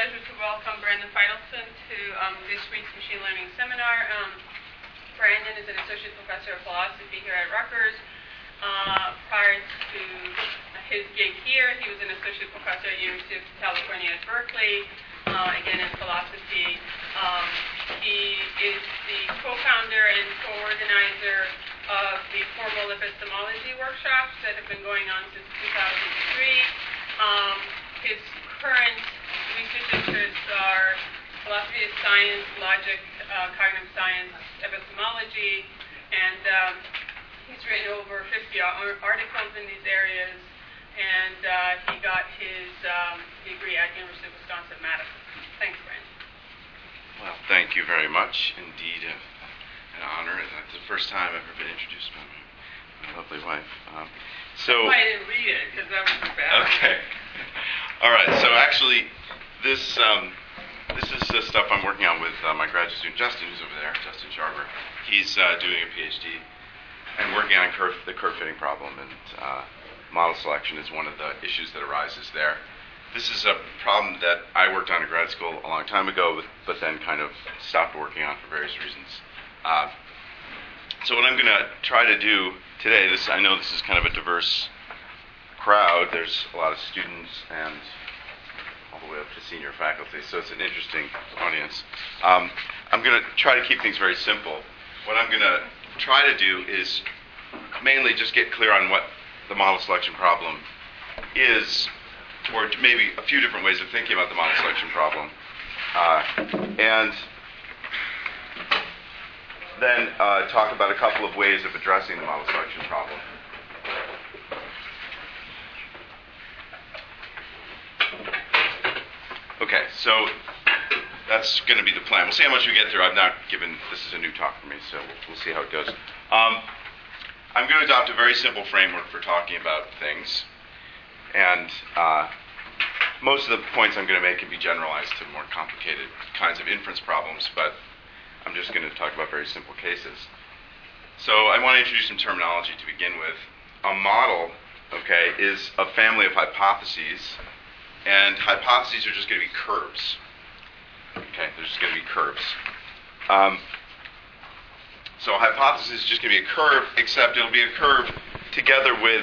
pleasure to welcome Brandon Feidelson to this week's machine learning seminar. Brandon is an associate professor of philosophy here at Rutgers. Prior to his gig here, he was an associate professor at University of California at Berkeley, again in philosophy. He is the co-founder and co-organizer of the formal epistemology workshops that have been going on since 2003. His current research interests are philosophy of science, logic, cognitive science, epistemology, and he's written over 50 articles in these areas, and he got his degree at University of Wisconsin-Madison. Thanks, Brandon. Well, thank you very much. Indeed, an honor. It's the first time I've ever been introduced by my lovely wife. That's why I didn't read it, because that was bad. Okay. All right. So actually, this is the stuff I'm working on with my graduate student Justin, who's over there, Justin Sharber. He's doing a PhD and working on the curve fitting problem, and model selection is one of the issues that arises there. This is a problem that I worked on in grad school a long time ago, but then kind of stopped working on for various reasons. So what I'm going to try to do today, I know this is kind of a diverse crowd. There's a lot of students and all the way up to senior faculty, so it's an interesting audience. I'm going to try to keep things very simple. What I'm going to try to do is mainly just get clear on what the model selection problem is, or maybe a few different ways of thinking about the model selection problem, and then talk about a couple of ways of addressing the model selection problem. Okay, so that's going to be the plan. We'll see how much we get through. This is a new talk for me, so we'll see how it goes. I'm going to adopt a very simple framework for talking about things, and most of the points I'm going to make can be generalized to more complicated kinds of inference problems, but I'm just going to talk about very simple cases. So I want to introduce some terminology to begin with. A model, okay, is a family of hypotheses, and hypotheses are just going to be curves. Okay, they're just going to be curves. So a hypothesis is just going to be a curve, except it'll be a curve together with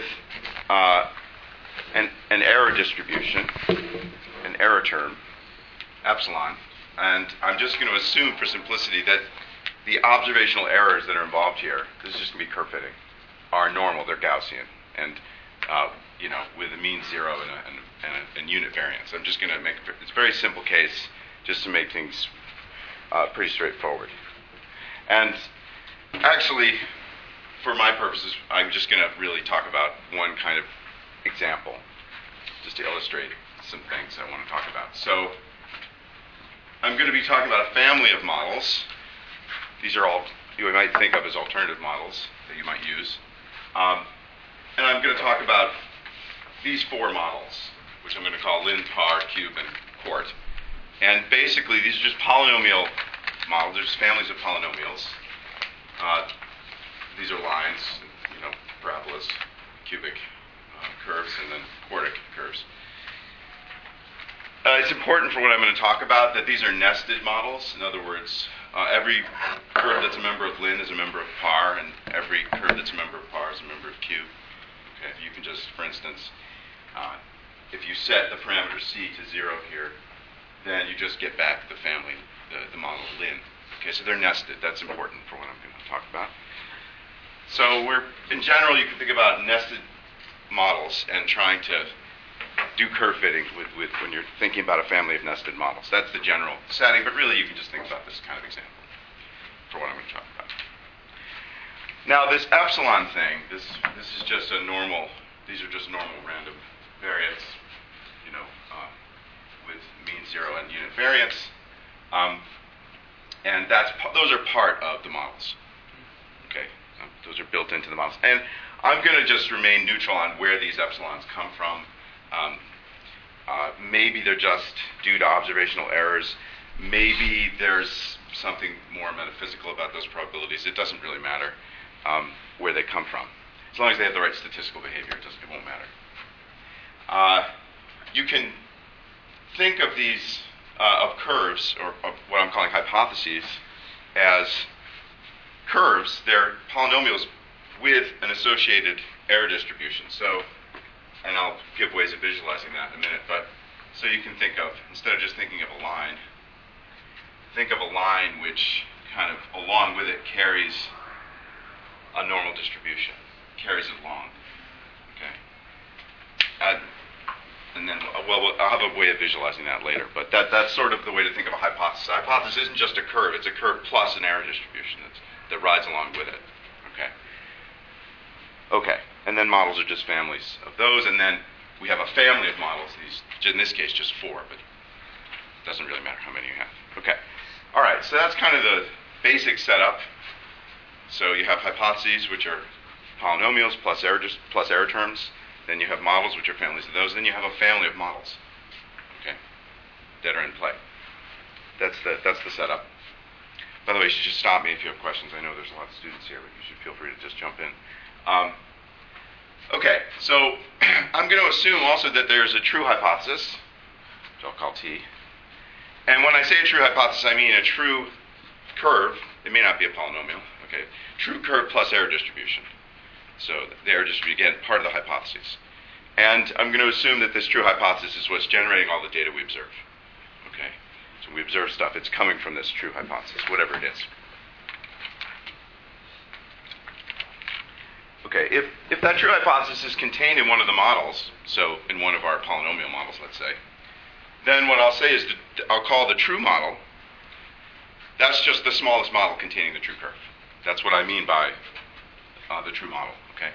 an error distribution, an error term, epsilon. And I'm just going to assume for simplicity that the observational errors that are involved here, this is just going to be curve fitting, are normal, they're Gaussian, and with a mean zero and unit variance. I'm just going to make it's a very simple case just to make things pretty straightforward. And actually, for my purposes, I'm just going to really talk about one kind of example, just to illustrate some things I want to talk about. So I'm going to be talking about a family of models. These are all you might think of as alternative models that you might use. And I'm going to talk about these four models, which I'm going to call Lin, Tar, Cube, and Quart. And basically, these are just polynomial models. They're just families of polynomials. These are lines, parabolas, cubic curves, and then quartic curves. It's important for what I'm going to talk about that these are nested models. In other words, every curve that's a member of Lin is a member of Par, and every curve that's a member of Par is a member of Q. Okay, you can just, for instance, if you set the parameter C to 0 here, then you just get back the family, the model Lin. Okay, so they're nested. That's important for what I'm going to talk about. So in general, you can think about nested models and trying to do curve fitting with when you're thinking about a family of nested models. That's the general setting, but really you can just think about this kind of example for what I'm going to talk about. Now this epsilon thing, this is just these are just normal random variates, with mean zero and unit variance. And those are part of the models. Okay, those are built into the models. And I'm going to just remain neutral on where these epsilons come from. Maybe they're just due to observational errors. Maybe there's something more metaphysical about those probabilities. It doesn't really matter where they come from. As long as they have the right statistical behavior, it won't matter. You can think of these of curves, or of what I'm calling hypotheses, as curves. They're polynomials with an associated error distribution. So, and I'll give ways of visualizing that in a minute, but so you can think of, instead of just thinking of a line, think of a line which kind of along with it carries a normal distribution, carries it along. Okay. And then, well, I'll have a way of visualizing that later, but that's sort of the way to think of a hypothesis. A hypothesis isn't just a curve, it's a curve plus an error distribution that rides along with it. Okay. Okay, and then models are just families of those, and then we have a family of models, these, in this case just 4, but it doesn't really matter how many you have. Okay, all right, so that's kind of the basic setup. So you have hypotheses, which are polynomials plus error terms. Then you have models, which are families of those. Then you have a family of models, okay, that are in play. That's the setup. By the way, you should just stop me if you have questions. I know there's a lot of students here, but you should feel free to just jump in. Okay, so I'm going to assume also that there's a true hypothesis, which I'll call T. And when I say a true hypothesis, I mean a true curve. It may not be a polynomial. Okay, true curve plus error distribution. So the error distribution, again, part of the hypothesis. And I'm going to assume that this true hypothesis is what's generating all the data we observe. Okay, so we observe stuff. It's coming from this true hypothesis, whatever it is. Okay, if that true hypothesis is contained in one of the models, so in one of our polynomial models, let's say, then what I'll say is I'll call the true model, that's just the smallest model containing the true curve. That's what I mean by the true model, okay?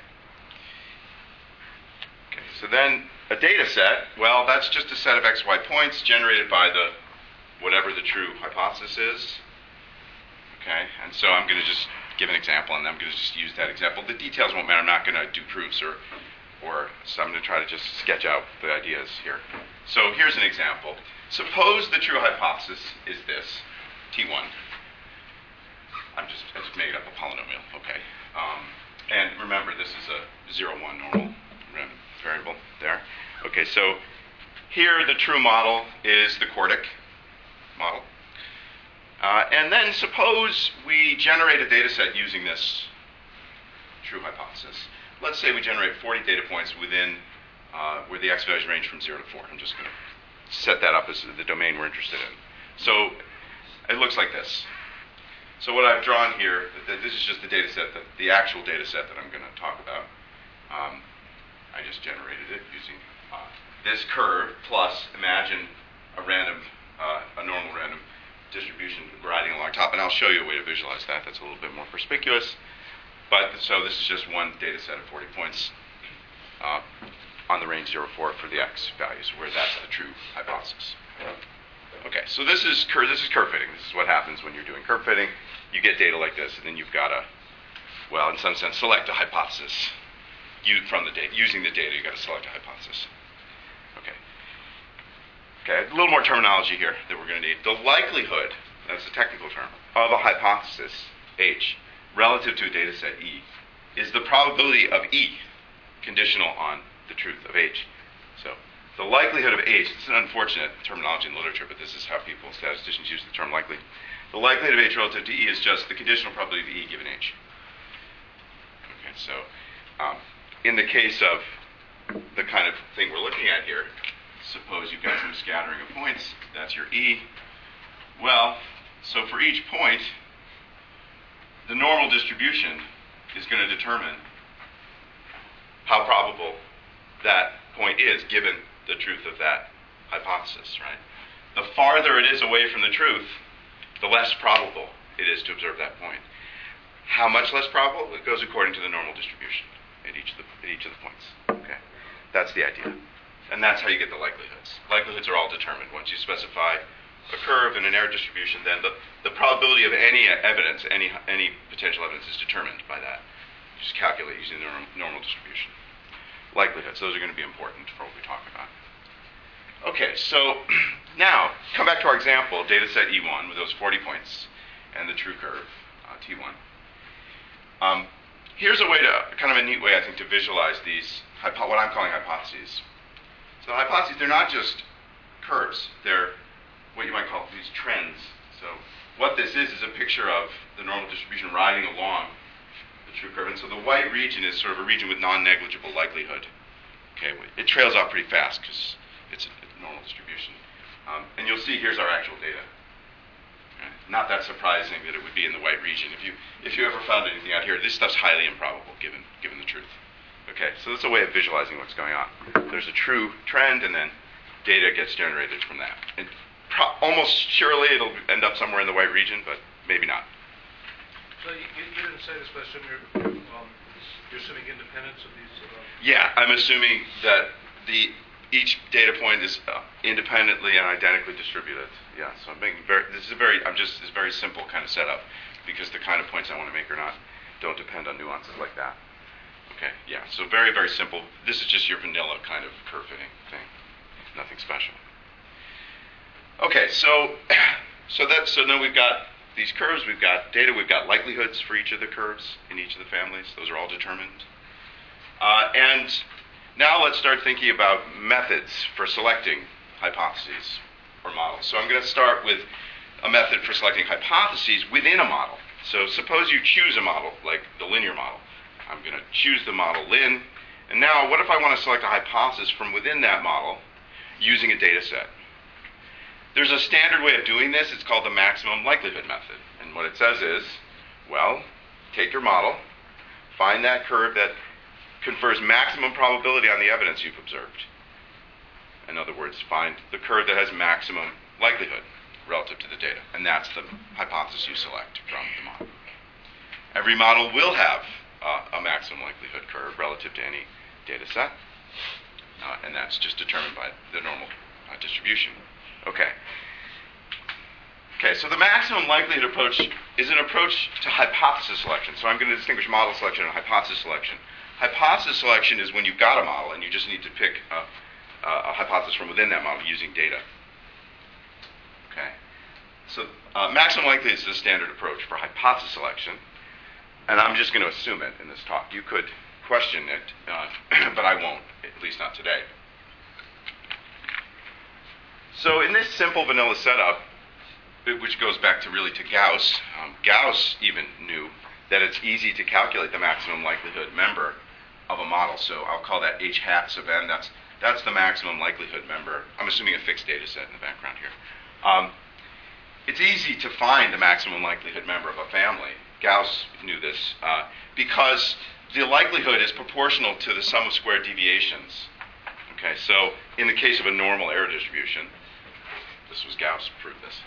Okay, so then a data set, well, that's just a set of xy points generated by the whatever the true hypothesis is, okay? And so I'm going to just give an example, and I'm going to just use that example. The details won't matter. I'm not going to do proofs or so I'm going to try to just sketch out the ideas here. So here's an example. Suppose the true hypothesis is this, T1. I just made up a polynomial, okay. And remember, this is a 0, 1 normal variable there. Okay, so here the true model is the quartic model. And then suppose we generate a data set using this true hypothesis. Let's say we generate 40 data points within where the x values range from 0 to 4. I'm just going to set that up as the domain we're interested in. So it looks like this. So what I've drawn here, this is just the data set, the actual data set that I'm going to talk about. I just generated it using this curve plus imagine a normal random distribution riding along top, and I'll show you a way to visualize that. That's a little bit more perspicuous. But so this is just one data set of 40 points on the range 0 to 4 for the x values, where that's the true hypothesis. Okay, so this is curve fitting. This is what happens when you're doing curve fitting. You get data like this, and then you've got to, well, in some sense, select a hypothesis. From the data, using the data, you've got to select a hypothesis. Okay, a little more terminology here that we're going to need. The likelihood, that's a technical term, of a hypothesis, H, relative to a data set, E, is the probability of E conditional on the truth of H. So the likelihood of H, this is an unfortunate terminology in literature, but this is how statisticians use the term likely. The likelihood of H relative to E is just the conditional probability of E given H. Okay, so in the case of the kind of thing we're looking at here, suppose you've got some scattering of points, that's your E. Well, so for each point, the normal distribution is going to determine how probable that point is given the truth of that hypothesis, right? The farther it is away from the truth, the less probable it is to observe that point. How much less probable? It goes according to the normal distribution at each of the points. Okay, that's the idea. And that's how you get the likelihoods. Likelihoods are all determined. Once you specify a curve and an error distribution, then the probability of any evidence, any potential evidence is determined by that. You just calculate using the normal distribution. Likelihoods, those are going to be important for what we talk about. Okay, so now, come back to our example, data set E1 with those 40 points and the true curve, T1. Here's a way to, kind of a neat way, I think, to visualize these, what I'm calling hypotheses. So hypotheses, they're not just curves. They're what you might this is a picture of the normal distribution riding along the true curve. And so the white region is sort of a region with non-negligible likelihood. Okay, it trails off pretty fast because it's a normal distribution. And you'll see here's our actual data. Okay? Not that surprising that it would be in the white region. If you ever found anything out here, this stuff's highly improbable given the truth. Okay, so that's a way of visualizing what's going on. There's a true trend, and then data gets generated from that. And almost surely it'll end up somewhere in the white region, but maybe not. So you didn't say this, but I assume you're assuming independence of these. Yeah, I'm assuming that each data point is independently and identically distributed. Yeah, so I'm making it's a very simple kind of setup because the kind of points I want to make don't depend on nuances like that. Okay, yeah, so very, very simple. This is just your vanilla kind of curve fitting thing. Nothing special. Okay, so now we've got these curves, we've got data, we've got likelihoods for each of the curves in each of the families. Those are all determined. And now let's start thinking about methods for selecting hypotheses or models. So I'm going to start with a method for selecting hypotheses within a model. So suppose you choose a model, like the linear model. I'm going to choose the model lin. And now what if I want to select a hypothesis from within that model using a data set? There's a standard way of doing this. It's called the maximum likelihood method. And what it says is, well, take your model, find that curve that confers maximum probability on the evidence you've observed. In other words, find the curve that has maximum likelihood relative to the data. And that's the hypothesis you select from the model. Every model will have a maximum likelihood curve relative to any data set. And that's just determined by the normal distribution. Okay, so the maximum likelihood approach is an approach to hypothesis selection. So I'm going to distinguish model selection and hypothesis selection. Hypothesis selection is when you've got a model and you just need to pick a hypothesis from within that model using data. Okay, so maximum likelihood is the standard approach for hypothesis selection, and I'm just going to assume it in this talk. You could question it, but I won't, at least not today. So in this simple vanilla setup, which goes back to Gauss, Gauss even knew that it's easy to calculate the maximum likelihood member of a model. So I'll call that h hat sub n. That's the maximum likelihood member. I'm assuming a fixed data set in the background here. It's easy to find the maximum likelihood member of a family. Gauss knew this because the likelihood is proportional to the sum of squared deviations. Okay, so in the case of a normal error distribution, this was Gauss proved this.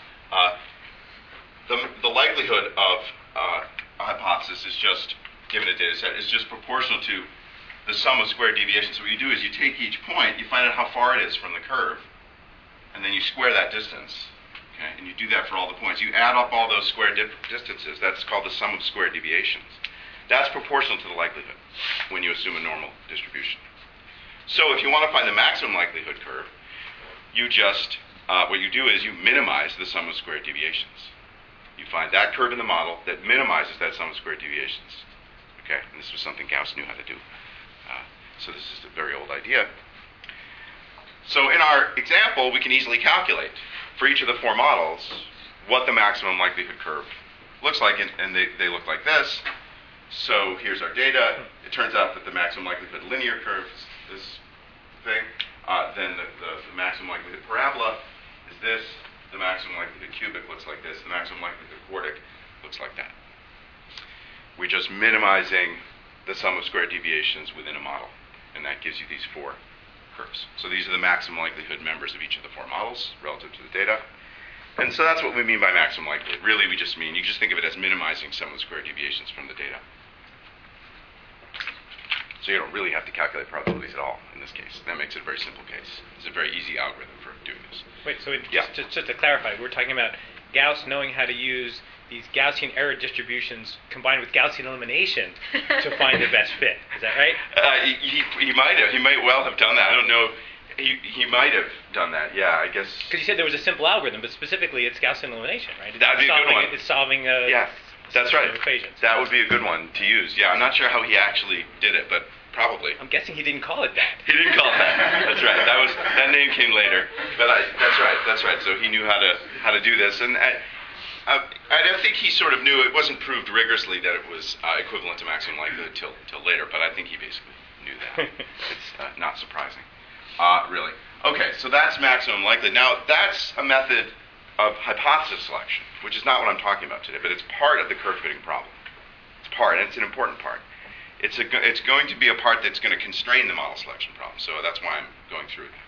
The likelihood of a hypothesis is just, given a data set, is just proportional to the sum of squared deviations. So what you do is you take each point, you find out how far it is from the curve, and then you square that distance. Okay, and you do that for all the points. You add up all those square distances. That's called the sum of squared deviations. That's proportional to the likelihood when you assume a normal distribution. So if you want to find the maximum likelihood curve, you just what you do is you minimize the sum of squared deviations. You find that curve in the model that minimizes that sum of squared deviations. Okay, and this was something Gauss knew how to do. So this is a very old idea. So in our example, we can easily calculate for each of the four models what the maximum likelihood curve looks like, and they look like this. So here's our data. It turns out that the maximum likelihood linear curve is this thing. Then the maximum likelihood parabola is this. The maximum likelihood cubic looks like this. The maximum likelihood quartic looks like that. We're just minimizing the sum of squared deviations within a model, and that gives you these four curves. So these are the maximum likelihood members of each of the four models relative to the data. And so that's what we mean by maximum likelihood. Really, we just mean, you just think of it as minimizing sum of squared deviations from the data. So you don't really have to calculate probabilities at all in this case. That makes it a very simple case. It's a very easy algorithm for doing this. Wait, so just to clarify, we're talking about Gauss knowing how to use these Gaussian error distributions combined with Gaussian elimination to find the best fit. Is that right? He might have. He might well have done that. I don't know. He might have done that. Yeah, I guess. Because you said there was a simple algorithm, but specifically it's Gaussian elimination, right? That'd be a good one. It's solving yeah, that's right. equations. That would be a good one to use. Yeah, I'm not sure how he actually did it, but probably. I'm guessing he didn't call it that. He didn't call it that. That's right. That name came later. But that's right. So he knew how to do this. And I think he sort of knew it wasn't proved rigorously that it was equivalent to maximum likelihood till later, but I think he basically knew that. It's not surprising, really. Okay, so that's maximum likelihood. Now, that's a method of hypothesis selection, which is not what I'm talking about today, but it's part of the curve fitting problem. It's part, and it's an important part. It's going to be a part that's going to constrain the model selection problem, so that's why I'm going through that.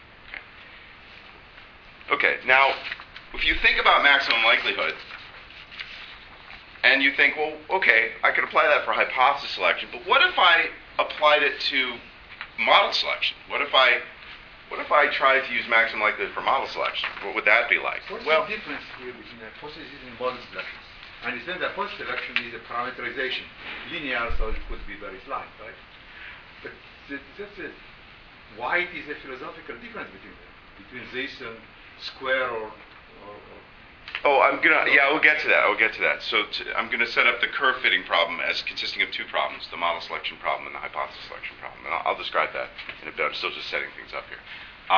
Okay, now, if you think about maximum likelihood, and you think, well, okay, I could apply that for hypothesis selection, but what if I applied it to model selection? What if I tried to use maximum likelihood for model selection? What would that be like? What's the difference here between hypothesis and model selection? I understand that hypothesis selection is a parameterization, linear, so it could be very slight, right? But why it is a philosophical difference between this and square or Oh, we'll get to that. So I'm going to set up the curve fitting problem as consisting of two problems, the model selection problem and the hypothesis selection problem. And I'll describe that in a bit. I'm still just setting things up here.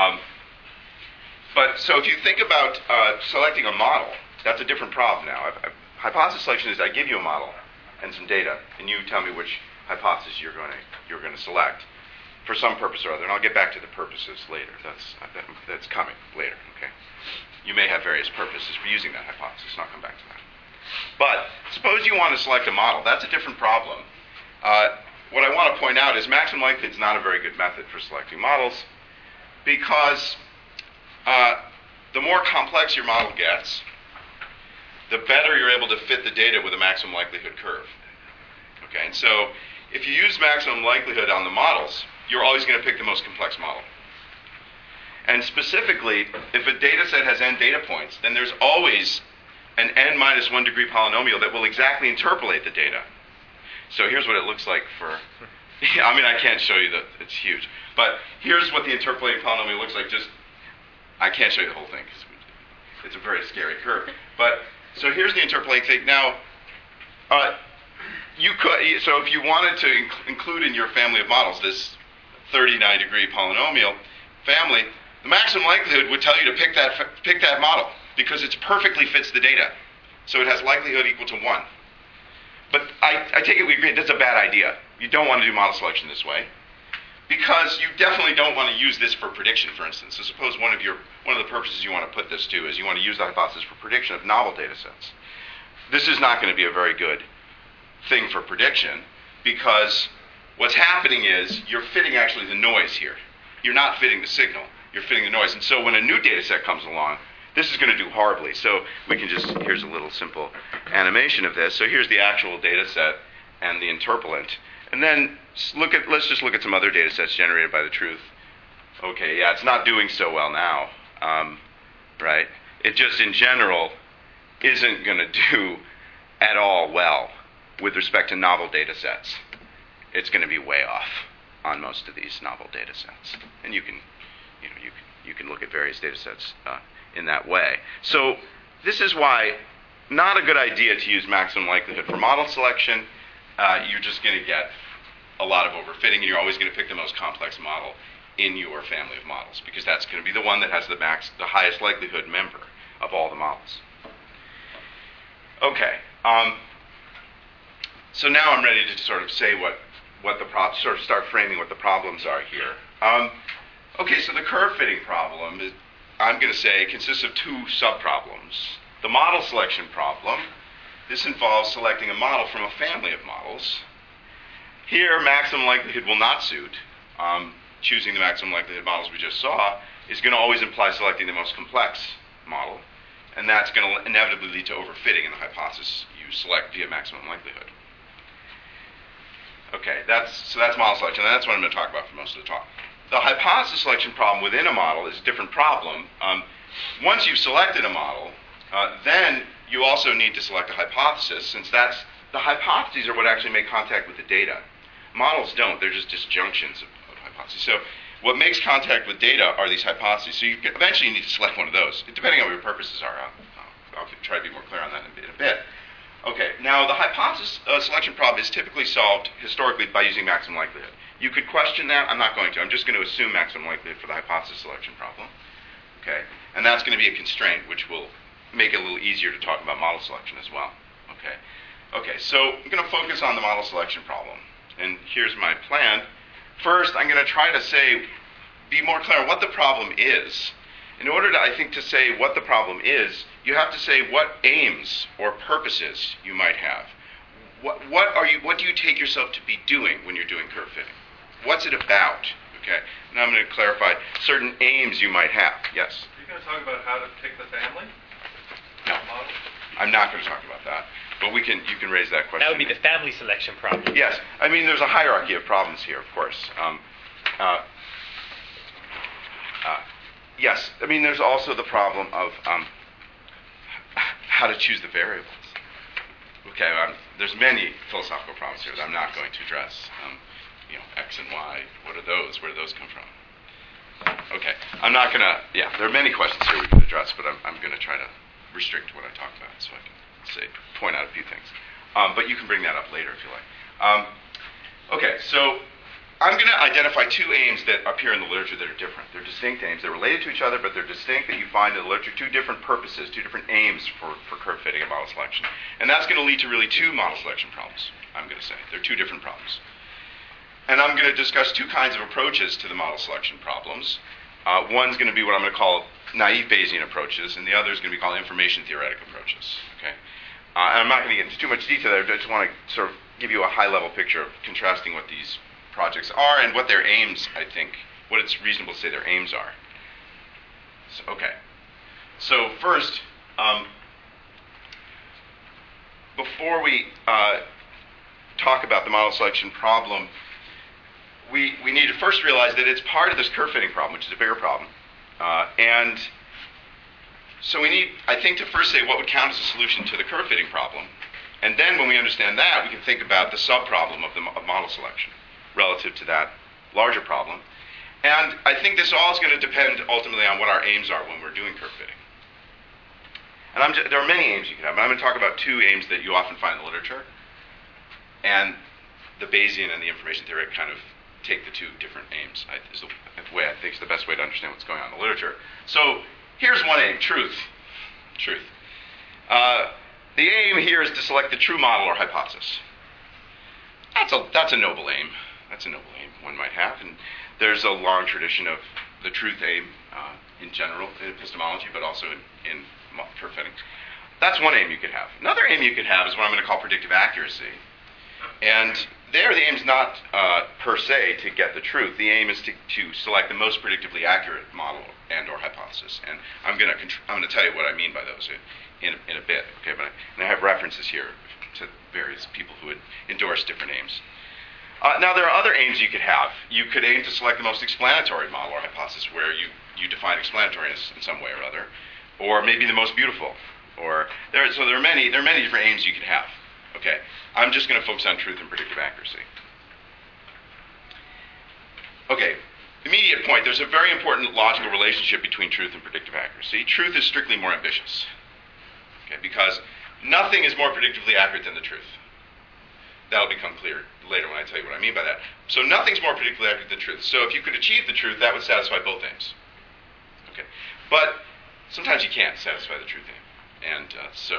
But so if you think about selecting a model, that's a different problem now. Hypothesis selection is I give you a model and some data, and you tell me which hypothesis you're going to select for some purpose or other. And I'll get back to the purposes later. That's coming later. Okay. You may have various purposes for using that hypothesis, and I'll come back to that. But suppose you want to select a model. That's a different problem. What I want to point out is maximum likelihood is not a very good method for selecting models because the more complex your model gets, the better you're able to fit the data with a maximum likelihood curve. Okay, and so if you use maximum likelihood on the models, you're always going to pick the most complex model. And specifically, if a data set has n data points, then there's always an n minus 1 degree polynomial that will exactly interpolate the data. So here's what it looks like for, I mean, I can't show you it's huge. But here's what the interpolating polynomial looks like. I can't show you the whole thing because it's a very scary curve. But, so here's the interpolating thing. Now, so if you wanted to include in your family of models this 39 degree polynomial family, the maximum likelihood would tell you to pick that model because it perfectly fits the data. So it has likelihood equal to 1. But I take it we agree that's a bad idea. You don't want to do model selection this way because you definitely don't want to use this for prediction, for instance. So suppose one of the purposes you want to put this to is you want to use the hypothesis for prediction of novel data sets. This is not going to be a very good thing for prediction because what's happening is you're fitting actually the noise here. You're not fitting the signal. You're fitting the noise. And so when a new data set comes along, this is going to do horribly. So we can here's a little simple animation of this. So here's the actual data set and the interpolant. And then let's just look at some other data sets generated by the truth. Okay, yeah, it's not doing so well now, right? It just in general isn't going to do at all well with respect to novel data sets. It's going to be way off on most of these novel data sets. And you can look at various data sets in that way. So this is why not a good idea to use maximum likelihood for model selection. You're just going to get a lot of overfitting, and you're always going to pick the most complex model in your family of models because that's going to be the one that has the highest likelihood member of all the models. Okay. So now I'm ready to sort of say start framing what the problems are here. Okay, so the curve fitting problem, I'm going to say, consists of two subproblems. The model selection problem, this involves selecting a model from a family of models. Here, maximum likelihood will not suit. Choosing the maximum likelihood models we just saw is going to always imply selecting the most complex model, and that's going to inevitably lead to overfitting in the hypothesis you select via maximum likelihood. Okay, that's model selection, and that's what I'm going to talk about for most of the talk. The hypothesis selection problem within a model is a different problem. Once you've selected a model, then you also need to select a hypothesis, since the hypotheses are what actually make contact with the data. Models don't, they're just disjunctions of hypotheses. So what makes contact with data are these hypotheses. So eventually you need to select one of those, depending on what your purposes are. I'll try to be more clear on that in a bit. Okay, now the hypothesis selection problem is typically solved historically by using maximum likelihood. You could question that. I'm not going to. I'm just going to assume maximum likelihood for the hypothesis selection problem. Okay, and that's going to be a constraint which will make it a little easier to talk about model selection as well. Okay, so I'm going to focus on the model selection problem. And here's my plan. First, I'm going to try to be more clear on what the problem is. In order to, I think, to say what the problem is, you have to say what aims or purposes you might have. What do you take yourself to be doing when you're doing curve fitting? What's it about? Okay. Now I'm going to clarify certain aims you might have. Yes. Are you going to talk about how to pick the family? No. Model? I'm not going to talk about that. But you can raise that question. That would be the family selection problem. Yes. I mean, there's a hierarchy of problems here, of course. Yes. I mean, there's also the problem of how to choose the variables. Okay. There's many philosophical problems here that I'm not going to address. X and Y. What are those? Where do those come from? Okay. I'm not going to. Yeah. There are many questions here we could address, but I'm going to try to restrict what I talk about so I can point out a few things. But you can bring that up later if you like. Okay, so I'm going to identify two aims that appear in the literature that are different. They're distinct aims. They're related to each other, but they're distinct that you find in the literature, two different purposes, two different aims for curve fitting and model selection. And that's going to lead to really two model selection problems, I'm going to say. They're two different problems. And I'm going to discuss two kinds of approaches to the model selection problems. One's going to be what I'm going to call naive Bayesian approaches, and the other is going to be called information theoretic approaches. Okay? And I'm not going to get into too much detail there. I just want to sort of give you a high-level picture of contrasting what these projects are and what their aims, I think, what it's reasonable to say their aims are. So first, before we talk about the model selection problem, we need to first realize that it's part of this curve fitting problem, which is a bigger problem. And so we need, I think, to first say what would count as a solution to the curve fitting problem. And then when we understand that, we can think about the sub-problem of model selection relative to that larger problem. And I think this all is going to depend ultimately on what our aims are when we're doing curve fitting. And there are many aims you can have, but I'm going to talk about two aims that you often find in the literature. And the Bayesian and the information theory kind of take the two different aims. Is the way I think is the best way to understand what's going on in the literature. So here's one aim, truth. The aim here is to select the true model or hypothesis. That's a noble aim. That's a noble aim one might have. And there's a long tradition of the truth aim in general, in epistemology, but also in curve fitting. That's one aim you could have. Another aim you could have is what I'm going to call predictive accuracy. And there, the aim is not per se to get the truth. The aim is to select the most predictably accurate model and or hypothesis. And I'm going to tell you what I mean by those in a bit. Okay, and I have references here to various people who would endorse different aims. Now, there are other aims you could have. You could aim to select the most explanatory model or hypothesis, where you define explanatoriness in some way or other, or maybe the most beautiful. So there are many different aims you could have. Okay, I'm just going to focus on truth and predictive accuracy. Okay, immediate point. There's a very important logical relationship between truth and predictive accuracy. Truth is strictly more ambitious. Okay, because nothing is more predictably accurate than the truth. That'll become clear later when I tell you what I mean by that. So nothing's more predictably accurate than truth. So if you could achieve the truth, that would satisfy both aims. Okay, but sometimes you can't satisfy the truth aim, and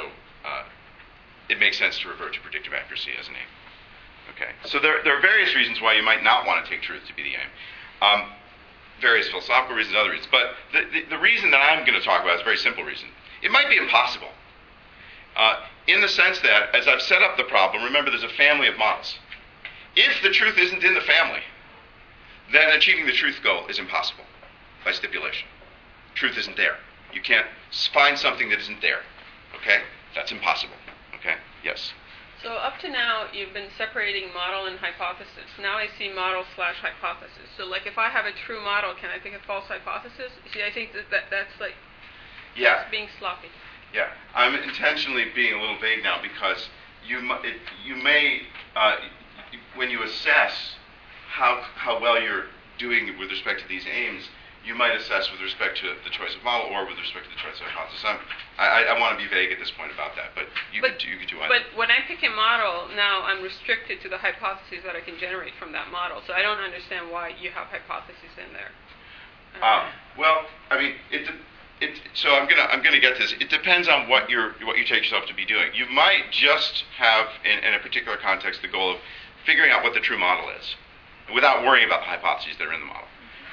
it makes sense to revert to predictive accuracy as an aim. Okay, so there are various reasons why you might not want to take truth to be the aim. Various philosophical reasons, other reasons. But the reason that I'm going to talk about is a very simple reason. It might be impossible. In the sense that, as I've set up the problem, remember there's a family of models. If the truth isn't in the family, then achieving the truth goal is impossible by stipulation. Truth isn't there. You can't find something that isn't there. Okay? That's impossible. Okay? Yes? So up to now, you've been separating model and hypothesis. Now I see model/hypothesis. So like if I have a true model, can I pick a false hypothesis? See, I think that's like being sloppy. Yeah, I'm intentionally being a little vague now because you may, when you assess how well you're doing with respect to these aims, you might assess with respect to the choice of model or with respect to the choice of hypothesis. I want to be vague at this point about that, but you could do either. But when I pick a model, now I'm restricted to the hypotheses that I can generate from that model. So I don't understand why you have hypotheses in there. Well, I mean, So I'm gonna get to this. It depends on what you take yourself to be doing. You might just have, in a particular context, the goal of figuring out what the true model is, without worrying about the hypotheses that are in the model.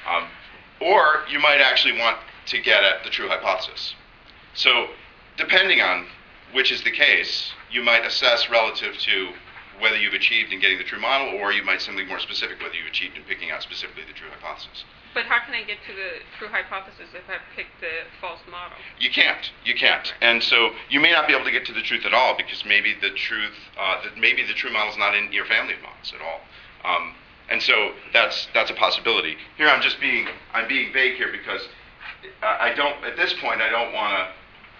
Or you might actually want to get at the true hypothesis. So depending on which is the case, you might assess relative to whether you've achieved in getting the true model, or you might simply be more specific whether you've achieved in picking out specifically the true hypothesis. But how can I get to the true hypothesis if I pick the false model? You can't. And so you may not be able to get to the truth at all, because maybe the true model is not in your family of models at all. And so that's a possibility. Here I'm being vague here because at this point I don't want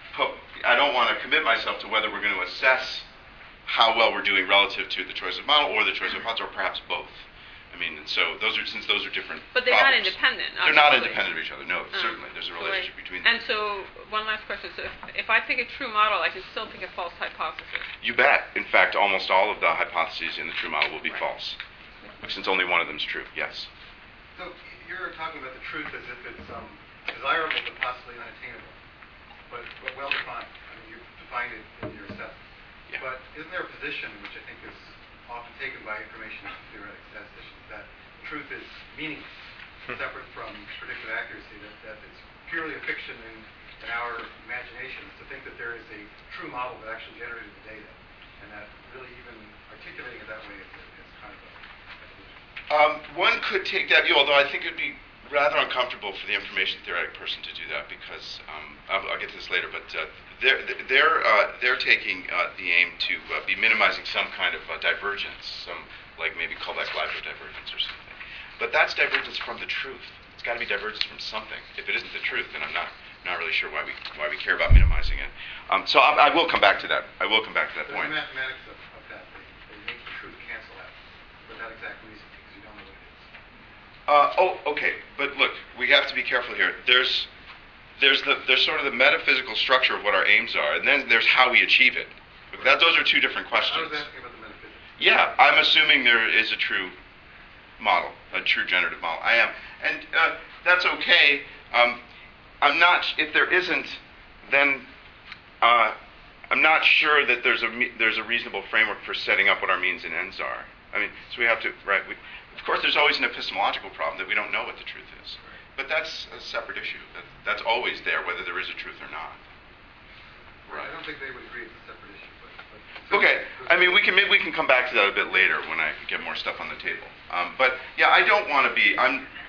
to commit myself to whether we're going to assess how well we're doing relative to the choice of model or the choice of hypothesis, or perhaps both. I mean, and so since those are different But they're problems, not independent. They're not independent of each other. No, certainly there's a relationship between them. And so one last question. So if I pick a true model, I can still pick a false hypothesis. You bet. In fact, almost all of the hypotheses in the true model will be false, since only one of them is true. Yes. So you're talking about the truth as if it's desirable but possibly unattainable, but well defined. I mean, you've defined it in your assessment. Yeah. But isn't there a position, which I think is often taken by information theoretic statisticians, that truth is meaningless, separate from predictive accuracy, that it's purely a fiction in our imaginations to think that there is a true model that actually generated the data, and that really even articulating it that way is kind of a illusion. One could take that view, although I think it would be rather uncomfortable for the information theoretic person to do that, because I'll get to this later, but they're taking the aim to be minimizing some kind of divergence, some like maybe Kullback-Leibler divergence or something. But that's divergence from the truth. It's got to be divergence from something. If it isn't the truth, then I'm not really sure why we care about minimizing it. So I will come back to that. I will come back to that point. The mathematics of that, they make the truth cancel out for that exact reason, because you don't know what it is. Okay. But look, we have to be careful here. There's sort of the metaphysical structure of what our aims are, and then there's how we achieve it. Those are two different questions. I was asking about the metaphysics. Yeah, I'm assuming there is a true model, a true generative model. I am, and that's okay. I'm not. If there isn't, then I'm not sure that there's a reasonable framework for setting up what our means and ends are. I mean, so we have to of course, there's always an epistemological problem that we don't know what the truth is. But that's a separate issue. That's always there, whether there is a truth or not. Right. I don't think they would agree it's a separate issue. Okay. I mean, we can come back to that a bit later when I get more stuff on the table. But yeah, I don't want to be.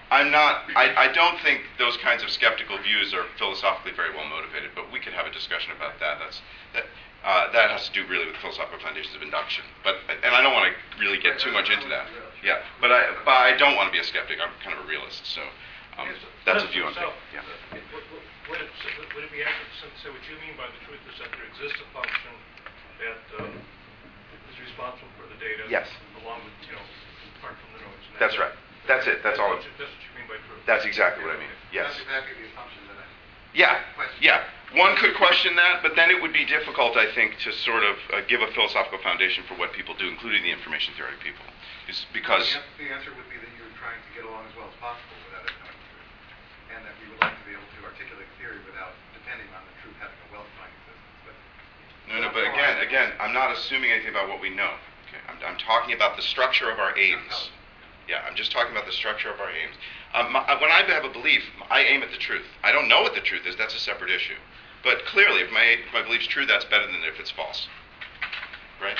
I don't think those kinds of skeptical views are philosophically very well motivated. But we could have a discussion about that. That has to do really with philosophical foundations of induction. And I don't want to really get too much into that. Yeah. But I don't want to be a skeptic. I'm kind of a realist. So. That's a view on it. Yeah. Would it be accurate to say what you mean by the truth is that there exists a function that is responsible for the data, yes, along with, apart from the noise? That's right. That's it. That's all. That's what you mean by truth. That's exactly what I mean. Yes. That's exactly the assumption that Yeah. One could question that, but then it would be difficult, I think, to sort of give a philosophical foundation for what people do, including the information theoretic people. Because the answer would be that you're trying to get along as well as possible without it knowing the truth, and that we would like to be able to articulate theory without depending on the truth having a well-defined existence. But again, I'm not assuming anything about what we know. Okay, I'm talking about the structure of our aims. Yeah, I'm just talking about the structure of our aims. When I have a belief, I aim at the truth. I don't know what the truth is. That's a separate issue. But clearly, if my belief's true, that's better than if it's false. Right?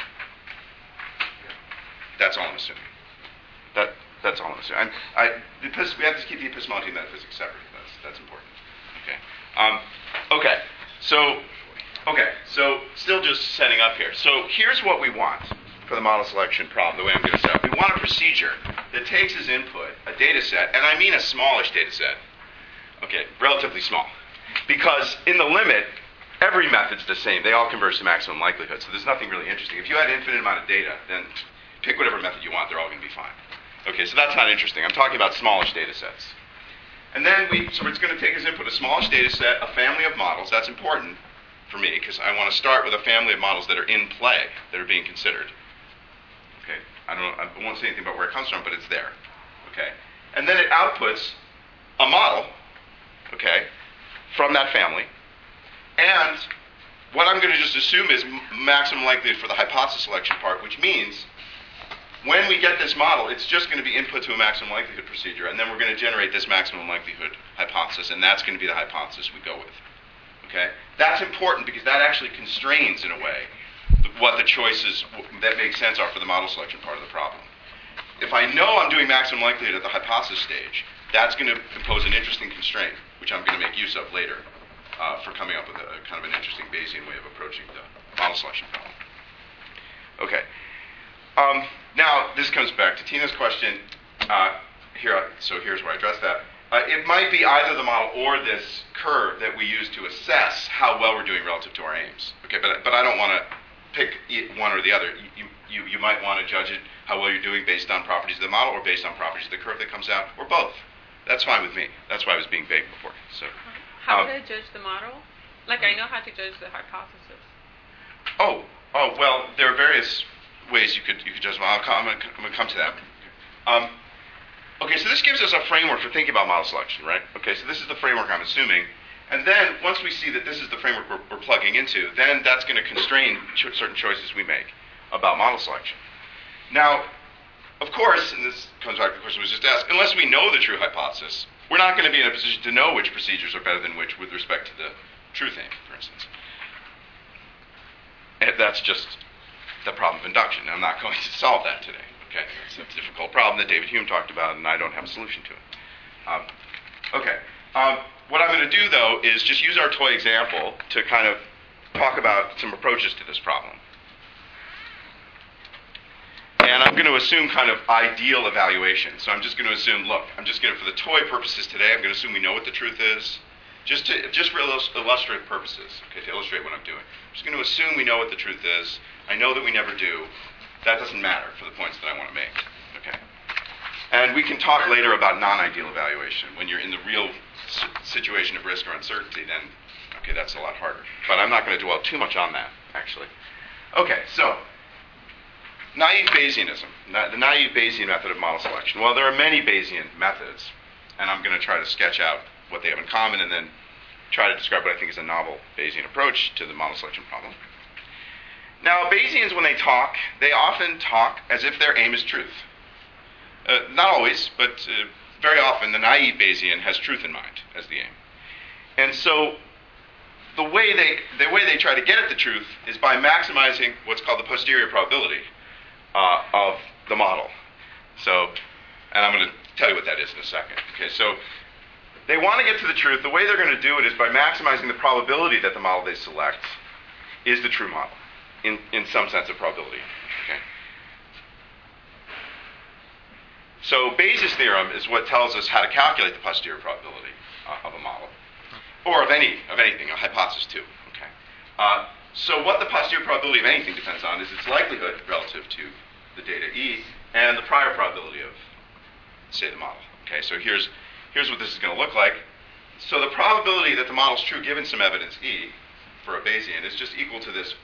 That's all I'm assuming. That's all I'm assuming. We have to keep the epistemology and metaphysics separate. That's important. Okay. So still just setting up here. So here's what we want for the model selection problem, the way I'm going to set up. We want a procedure that takes as input a data set, and I mean a smallish data set. Okay, relatively small. Because in the limit, every method's the same. They all converge to maximum likelihood. So there's nothing really interesting. If you had an infinite amount of data, then pick whatever method you want. They're all going to be fine. Okay, so that's not interesting. I'm talking about smallish data sets. And then it's going to take as input a smallish data set, a family of models. That's important for me because I want to start with a family of models that are in play, that are being considered. Okay, I won't say anything about where it comes from, but it's there. Okay, and then it outputs a model. Okay, from that family. And what I'm going to just assume is maximum likelihood for the hypothesis selection part, which means when we get this model, it's just going to be input to a maximum likelihood procedure, and then we're going to generate this maximum likelihood hypothesis, and that's going to be the hypothesis we go with. Okay? That's important because that actually constrains, in a way, what the choices that make sense are for the model selection part of the problem. If I know I'm doing maximum likelihood at the hypothesis stage, that's going to impose an interesting constraint, which I'm going to make use of later for coming up with a kind of an interesting Bayesian way of approaching the model selection problem. Okay. Now, this comes back to Tina's question. So here's where I address that. It might be either the model or this curve that we use to assess how well we're doing relative to our aims. Okay, but I don't want to pick one or the other. You might want to judge it how well you're doing based on properties of the model or based on properties of the curve that comes out, or both. That's fine with me. That's why I was being vague before. So, how would I judge the model? Like, I know how to judge the hypothesis. Oh, well, there are various ways you could judge the model. I'm going to come to that. Okay, so this gives us a framework for thinking about model selection, right? Okay, so this is the framework I'm assuming. And then, once we see that this is the framework we're plugging into, then that's going to constrain certain choices we make about model selection. Now, of course, and this comes back to the question was just asked, unless we know the true hypothesis, we're not going to be in a position to know which procedures are better than which with respect to the truth aim, for instance. And that's just the problem of induction. And I'm not going to solve that today. Okay, it's a difficult problem that David Hume talked about, and I don't have a solution to it. What I'm going to do, though, is just use our toy example to kind of talk about some approaches to this problem. And I'm going to assume kind of ideal evaluation. So I'm just going to assume, look, for the toy purposes today, I'm going to assume we know what the truth is, just for illustrative purposes, okay, to illustrate what I'm doing. I'm just going to assume we know what the truth is. I know that we never do. That doesn't matter for the points that I want to make. Okay. And we can talk later about non-ideal evaluation. When you're in the real situation of risk or uncertainty, then, okay, that's a lot harder. But I'm not going to dwell too much on that, actually. Okay, so, naive Bayesianism, the naive Bayesian method of model selection. Well, there are many Bayesian methods, and I'm going to try to sketch out what they have in common and then try to describe what I think is a novel Bayesian approach to the model selection problem. Now, Bayesians, when they often talk as if their aim is truth. Not always, but very often the naive Bayesian has truth in mind as the aim. And so the way they try to get at the truth is by maximizing what's called the posterior probability of the model. So, and I'm going to tell you what that is in a second. Okay, so they want to get to the truth. The way they're going to do it is by maximizing the probability that the model they select is the true model in some sense of probability. Okay. So Bayes' theorem is what tells us how to calculate the posterior probability of a model, or of anything, a hypothesis too. Okay. So what the posterior probability of anything depends on is its likelihood relative to the data E and the prior probability of, say, the model. Okay. So here's what this is going to look like. So the probability that the model is true given some evidence E for a Bayesian is just equal to this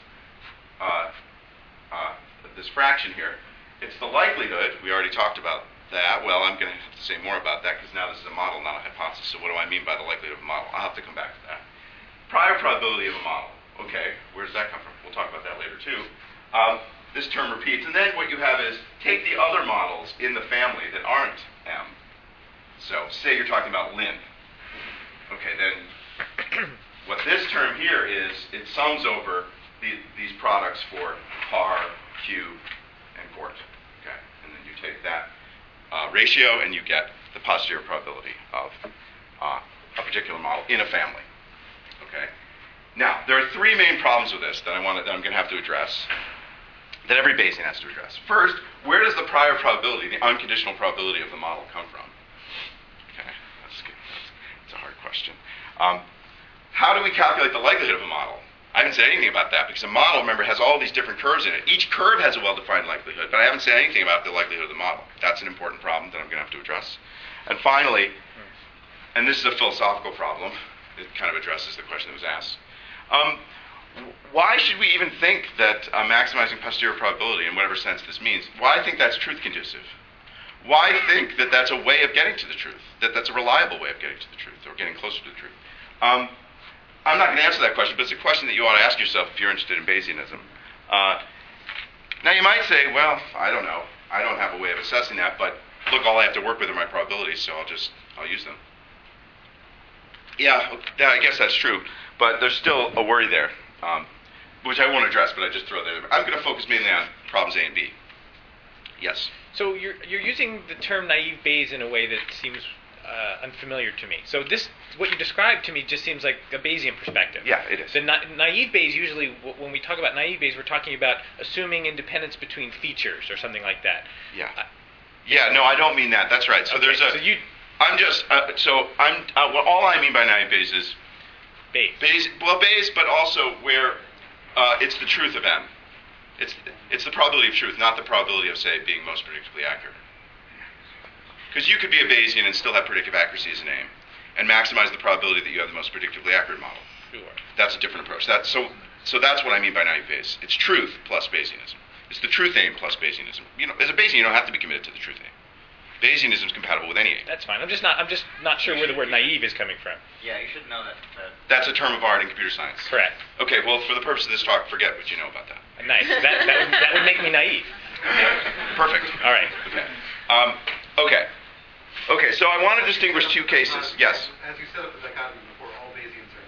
this fraction here. It's the likelihood. We already talked about that. Well, I'm going to have to say more about that because now this is a model, not a hypothesis. So what do I mean by the likelihood of a model? I'll have to come back to that. Prior probability of a model. Okay, where does that come from? We'll talk about that later too. This term repeats. And then what you have is take the other models in the family that aren't M. So say you're talking about Lin. Okay, then what this term here is, it sums over these products for par, Q, and Court. Okay, and then you take that ratio and you get the posterior probability of a particular model in a family. Okay. Now there are three main problems with this that I'm going to have to address, that every Bayesian has to address. First, where does the prior probability, the unconditional probability of the model, come from? Okay, that's a hard question. How do we calculate the likelihood of a model? I haven't said anything about that because a model, remember, has all these different curves in it. Each curve has a well-defined likelihood, but I haven't said anything about the likelihood of the model. That's an important problem that I'm going to have to address. And finally, and this is a philosophical problem, it kind of addresses the question that was asked. Why should we even think that maximizing posterior probability, in whatever sense this means, why think that's truth conducive? Why think that that's a way of getting to the truth, that that's a reliable way of getting to the truth, or getting closer to the truth? I'm not going to answer that question, but it's a question that you ought to ask yourself if you're interested in Bayesianism. Now you might say, well, I don't know. I don't have a way of assessing that, but look, all I have to work with are my probabilities, so I'll use them. Yeah, I guess that's true, but there's still a worry there, which I won't address, but I just throw that in. I'm going to focus mainly on problems A and B. Yes? So you're using the term naive Bayes in a way that seems unfamiliar to me. So what you described to me just seems like a Bayesian perspective. Yeah, it is. The naive Bayes, usually when we talk about naive Bayes, we're talking about assuming independence between features or something like that. Yeah. Yeah, no, I don't mean that. That's right. So okay, there's a... So you... I'm just... well, all I mean by naive Bayes is... Bayes. Bayes, but also where it's the truth of M. It's the probability of truth, not the probability of, say, being most predictably accurate. Because you could be a Bayesian and still have predictive accuracy as an aim, and maximize the probability that you have the most predictably accurate model. Sure. That's a different approach. So that's what I mean by naive Bayes. It's truth plus Bayesianism. It's the truth aim plus Bayesianism. As a Bayesian, you don't have to be committed to the truth aim. Bayesianism is compatible with any aim. That's fine. I'm just not sure where the word naive is coming from. Yeah, you should know that. That's a term of art in computer science. Correct. Okay, well, for the purpose of this talk, forget what you know about that. Nice. That would make me naive. Perfect. All right. Okay. Okay, so I want to distinguish two cases. Yes? As you set up the dichotomy before, all Bayesians are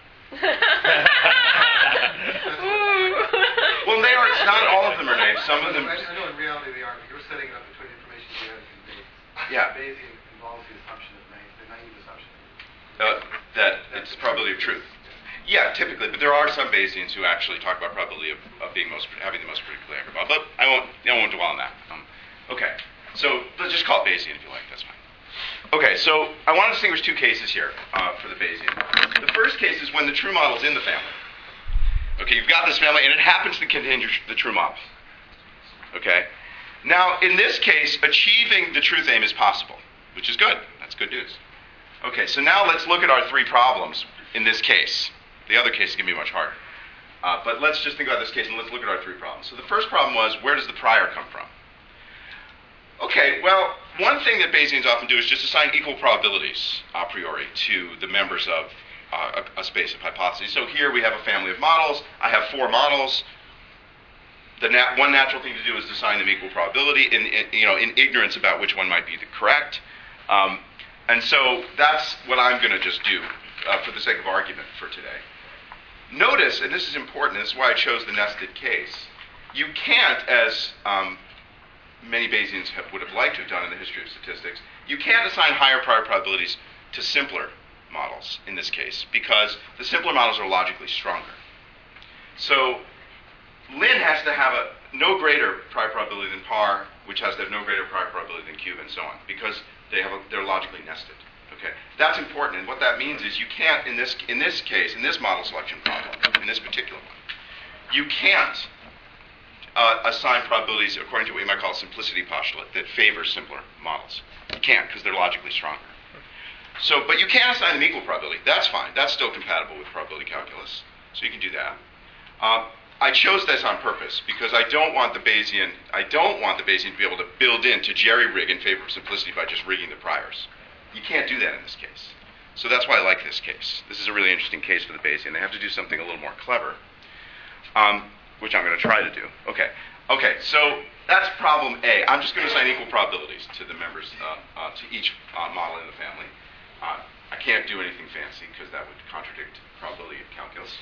Well, they are. Not all of them are naive. Some of them... I know in reality they are, but you're setting it up between information theoretic and Bayes. Yeah. Bayesian involves the assumption of the naive assumption. That it's probability of truth. Yeah, typically, but there are some Bayesians who actually talk about probability of having the most predictably accurate model. But I won't dwell on that. Okay, so let's just call it Bayesian if you like. That's fine. Okay, so I want to distinguish two cases here for the Bayesian. The first case is when the true model is in the family. Okay, you've got this family, and it happens to contain the true model. Okay. Now, in this case, achieving the truth aim is possible, which is good. That's good news. Okay, so now let's look at our three problems in this case. The other case is going to be much harder. But let's just think about this case and let's look at our three problems. So the first problem was, where does the prior come from? Okay, well, one thing that Bayesians often do is just assign equal probabilities a priori to the members of a space of hypotheses. So here we have a family of models. I have 4 models. The one natural thing to do is to assign them equal probability in ignorance about which one might be the correct. And so that's what I'm going to just do for the sake of argument for today. Notice, and this is important, this is why I chose the nested case, you can't, as many Bayesians would have liked to have done in the history of statistics, you can't assign higher prior probabilities to simpler models in this case, because the simpler models are logically stronger. So Lin has to have no greater prior probability than par, which has to have no greater prior probability than cube, and so on, because they're logically nested. Okay, that's important, and what that means is you can't, in this case, in this model selection problem, in this particular one, you can't assign probabilities according to what you might call a simplicity postulate that favors simpler models. You can't, because they're logically stronger. So, but you can assign them equal probability. That's fine. That's still compatible with probability calculus. So you can do that. I chose this on purpose because I don't want the Bayesian to be able to build in to jerry-rig in favor of simplicity by just rigging the priors. You can't do that in this case. So that's why I like this case. This is a really interesting case for the Bayesian. They have to do something a little more clever, which I'm going to try to do. Okay, so that's problem A. I'm just going to assign equal probabilities to the members, to each model in the family. I can't do anything fancy because that would contradict probability of calculus.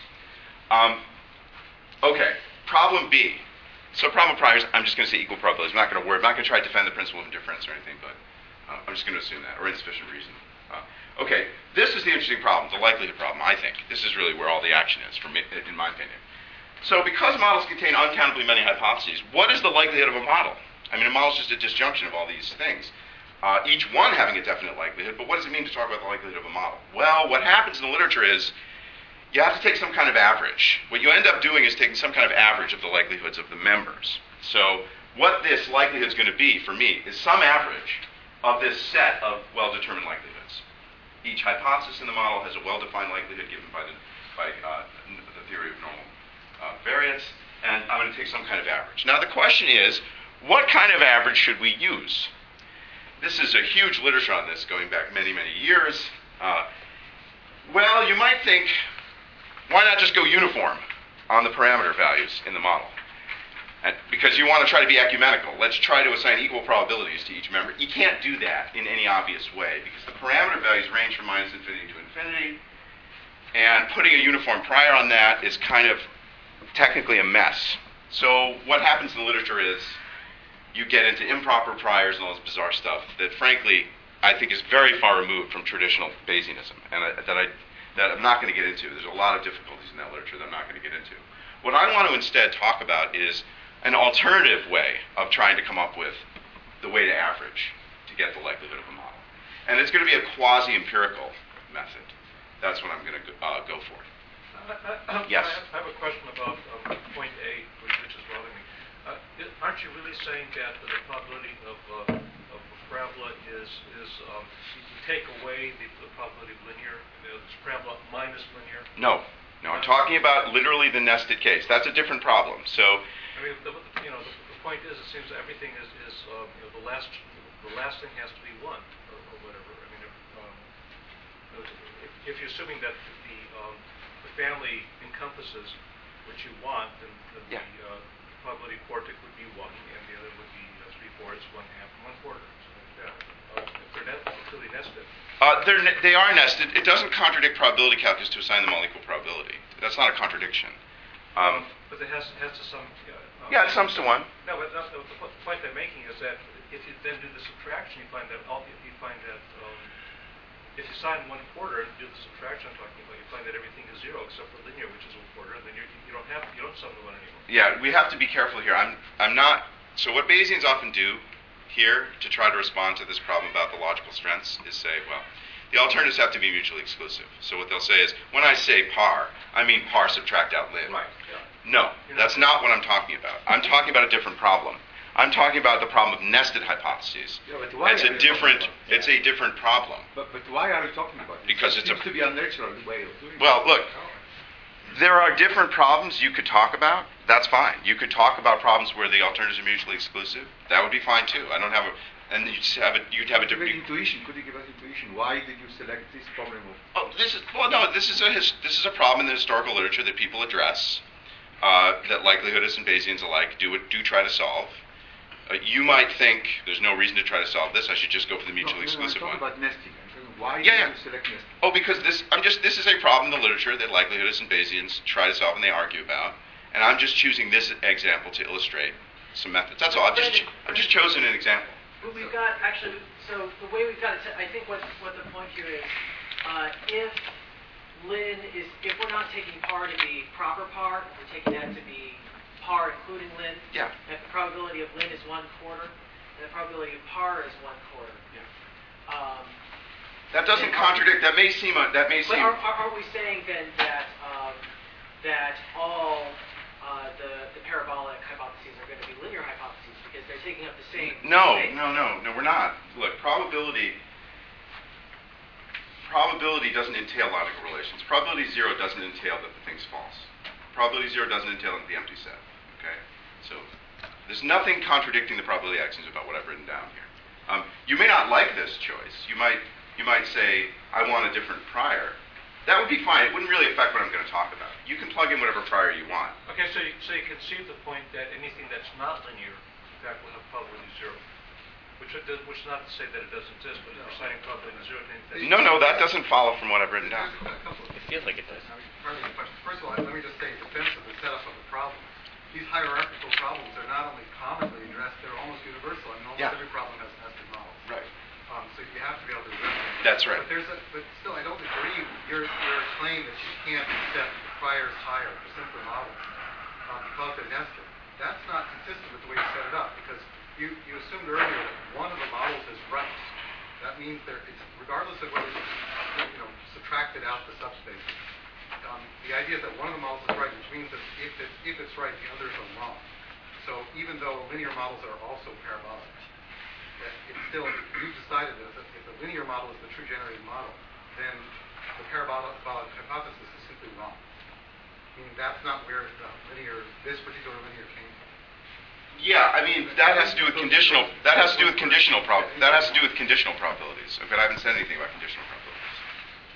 Okay, problem B. So problem priors, I'm just going to say equal probabilities. I'm not going to worry. I'm not going to try to defend the principle of indifference or anything, but I'm just going to assume that, or insufficient reason. Okay, this is the interesting problem, the likelihood problem, I think. This is really where all the action is, in my opinion. So because models contain uncountably many hypotheses, what is the likelihood of a model? I mean, a model is just a disjunction of all these things. Each one having a definite likelihood, but what does it mean to talk about the likelihood of a model? Well, what happens in the literature is you have to take some kind of average. What you end up doing is taking some kind of average of the likelihoods of the members. So what this likelihood is going to be for me is some average of this set of well-determined likelihoods. Each hypothesis in the model has a well-defined likelihood given by the theory of normal variance, and I'm going to take some kind of average. Now the question is, what kind of average should we use? This is a huge literature on this going back many, many years. Well, you might think, why not just go uniform on the parameter values in the model? Because you want to try to be ecumenical. Let's try to assign equal probabilities to each member. You can't do that in any obvious way because the parameter values range from -infinity to infinity, and putting a uniform prior on that is kind of technically a mess. So what happens in the literature is you get into improper priors and all this bizarre stuff that, frankly, I think is very far removed from traditional Bayesianism, and that I'm not going to get into. There's a lot of difficulties in that literature that I'm not going to get into. What I want to instead talk about is an alternative way of trying to come up with the weighted average to get the likelihood of a model. And it's going to be a quasi-empirical method. That's what I'm going to go for. Yes? I have a question about point A, which is bothering me. Aren't you really saying that the probability of parabola is you take away the probability of linear, it's parabola minus linear? No. No, I'm talking about literally the nested case. That's a different problem. So, I mean, the point is, it seems that everything is the last thing has to be 1 or whatever. I mean, if you're assuming that the family encompasses what you want, then the probability quartic would be 1, and the other would be 3/4, 1/2, and 1/4. If they're truly nested. They are nested. It doesn't contradict probability calculus to assign them all equal probability. That's not a contradiction. But it has to some. Yeah, it sums to 1. No, but the point I'm making is that if you then do the subtraction, you find that if you sign 1/4 and do the subtraction I'm talking about, you find that everything is 0 except for linear, which is 1/4, and then you don't sum to 1 anymore. Yeah, we have to be careful here. I'm not. So what Bayesians often do here to try to respond to this problem about the logical strengths is say, well, the alternatives have to be mutually exclusive. So what they'll say is, when I say par, I mean par subtract out lin. Right. Yeah. No, that's not what I'm talking about. I'm talking about a different problem. I'm talking about the problem of nested hypotheses. Yeah, but why It's are a you different. talking about It's a different problem. But why are you talking about it? Because it it's a- seems to be a natural way of doing Well, it. look, there are different problems you could talk about. That's fine. You could talk about problems where the alternatives are mutually exclusive. That would be fine too. I don't have a. And you'd have a Could you give different. intuition? Could you give us intuition? Why did you select this problem of? Oh, this is a problem in the historical literature that people address. That likelihoodists and Bayesians alike do try to solve. You might think there's no reason to try to solve this. I should just go for the mutually exclusive I'm one. talking about nesting. I'm talking why Yeah, did you select nesting? Oh, because this is a problem in the literature that likelihoodists and Bayesians try to solve and they argue about. And I'm just choosing this example to illustrate some methods. That's all. I've just chosen an example. Well, we've got actually. So the way we've got it, I think what the point here is, if we're not taking par to be proper par, if we're taking that to be par including lin, Yeah. and the probability of lin is 1/4, and the probability of par is 1/4. Yeah. That doesn't contradict. That may seem. But are we saying then that all the parabolic hypotheses are going to be linear hypotheses because they're taking up the same No, space? no, we're not. Look, probability doesn't entail logical relations. Probability 0 doesn't entail that the thing's false. Probability 0 doesn't entail the empty set. Okay, so there's nothing contradicting the probability axioms about what I've written down here. You may not like this choice. You might say I want a different prior. That would be fine. It wouldn't really affect what I'm going to talk about. You can plug in whatever prior you want. Okay, so you concede the point that anything that's not linear, in fact, will have probability 0. Which is not to say that it doesn't exist, but if we're citing probability 0, then No, that doesn't follow from what I've written down. It feels like it does. Part of the question. First of all, let me just say in defense of the setup of the problem. These hierarchical problems are not only commonly addressed, they're almost universal. I mean, almost Yeah. every problem has nested models. Right. So you have to be able to address them. That's right. But still, I don't agree with your claim that you can't set the priors higher for simpler models because they're nested. That's not consistent with the way you set it up because you assumed earlier that one of the models is right. That means it's regardless of whether you subtracted out the subspaces. The idea is that one of the models is right, which means that if it's right, the others are wrong. So even though linear models are also parabolic, it's still, you've decided that if the linear model is the true generating model, then the parabolic hypothesis is simply wrong. Meaning that's not where this particular linear came from. Yeah, I mean that has to do with conditional. That has to do with conditional probabilities. Okay, I haven't said anything about conditional probabilities.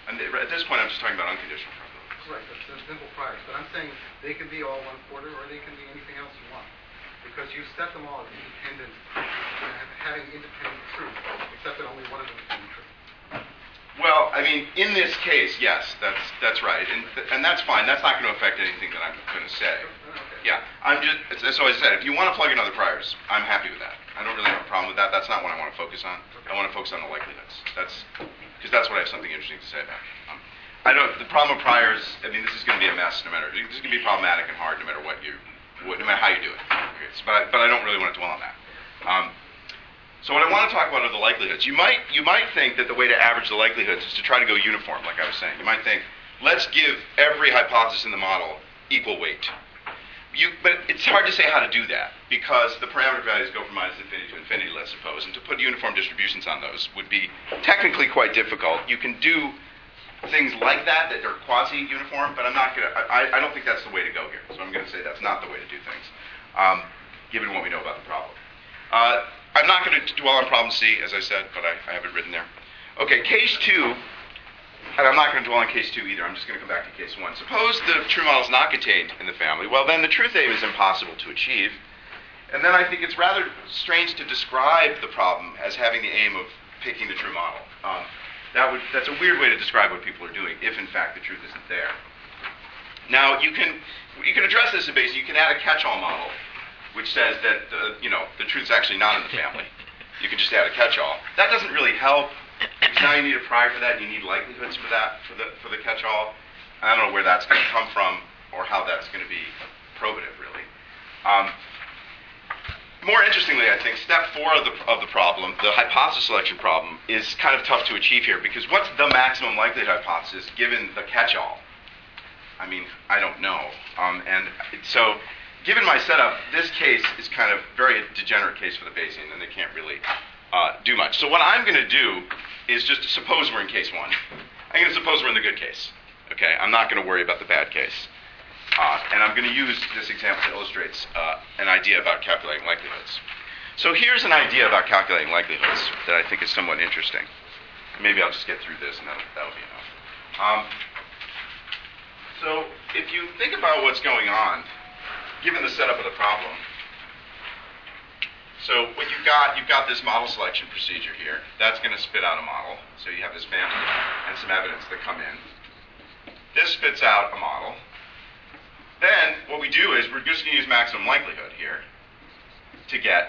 And at this point, I'm just talking about unconditional probability. Right, that's simple priors. But I'm saying they can be all 1/4 or they can be anything else you want. Because you set them all as independent, having independent truth, except that only one of them is being true. Well, I mean, in this case, yes, that's right, and that's fine. That's not going to affect anything that I'm going to say. Okay. Yeah, I'm just, so as I said, if you want to plug in other priors, I'm happy with that. I don't really have a problem with that. That's not what I want to focus on. I want to focus on the likelihoods. Because that's what I have something interesting to say about. I don't. The problem of priors. I mean, this is going to be a mess. No matter. This is going to be problematic and hard, no matter no matter how you do it. Okay, but I don't really want to dwell on that. So what I want to talk about are the likelihoods. You might think that the way to average the likelihoods is to try to go uniform, like I was saying. You might think, let's give every hypothesis in the model equal weight. But it's hard to say how to do that, because the parameter values go from -infinity to infinity, let's suppose, and to put uniform distributions on those would be technically quite difficult. You can do things like that are quasi-uniform, but I'm not going to, I don't think that's the way to go here. So I'm going to say that's not the way to do things, given what we know about the problem. I'm not going to dwell on problem C, as I said, but I have it written there. Okay, case 2, and I'm not going to dwell on case 2 either. I'm just going to come back to case 1. Suppose the true model is not contained in the family. Well, then the truth aim is impossible to achieve. And then I think it's rather strange to describe the problem as having the aim of picking the true model. That's a weird way to describe what people are doing, if in fact the truth isn't there. Now, you can address this in basic. You can add a catch-all model, which says that the truth's actually not in the family. You can just add a catch-all. That doesn't really help, because now you need a prior for that, and you need likelihoods for that, for the catch-all. I don't know where that's going to come from, or how that's going to be probative, really. More interestingly, I think step 4 of the problem, the hypothesis selection problem, is kind of tough to achieve here, because what's the maximum likelihood hypothesis given the catch-all? I mean, I don't know. And so, given my setup, this case is kind of very degenerate case for the Bayesian, and they can't really do much. So what I'm going to do is just suppose we're in case 1. I'm going to suppose we're in the good case. Okay, I'm not going to worry about the bad case. And I'm going to use this example that illustrates an idea about calculating likelihoods. So here's an idea about calculating likelihoods that I think is somewhat interesting. Maybe I'll just get through this, and that'll be enough. So if you think about what's going on, given the setup of the problem, so what you've got this model selection procedure here. That's going to spit out a model. So you have this family and some evidence that come in. This spits out a model. Then what we do is we're just going to use maximum likelihood here to get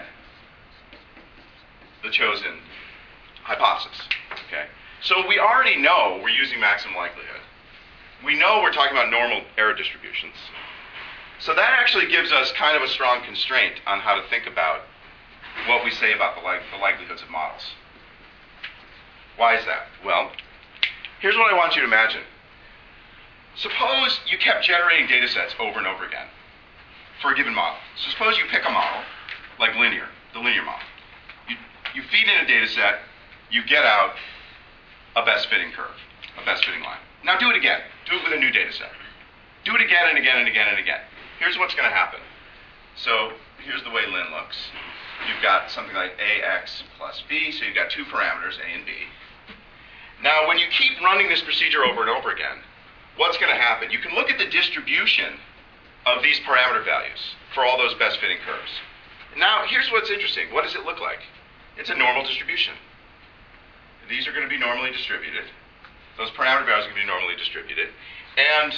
the chosen hypothesis. Okay. So we already know we're using maximum likelihood. We know we're talking about normal error distributions. So that actually gives us kind of a strong constraint on how to think about what we say about the likelihoods of models. Why is that? Well, here's what I want you to imagine. Suppose you kept generating data sets over and over again for a given model. So suppose you pick a model, like the linear model. You feed in a data set, you get out a best fitting curve, a best fitting line. Now do it again. Do it with a new data set. Do it again and again and again and again. Here's what's going to happen. So here's the way Lin looks. You've got something like AX plus B, so you've got 2 parameters, A and B. Now when you keep running this procedure over and over again, what's going to happen? You can look at the distribution of these parameter values for all those best fitting curves. Now, here's what's interesting. What does it look like? It's a normal distribution. These are going to be normally distributed. Those parameter values are going to be normally distributed. And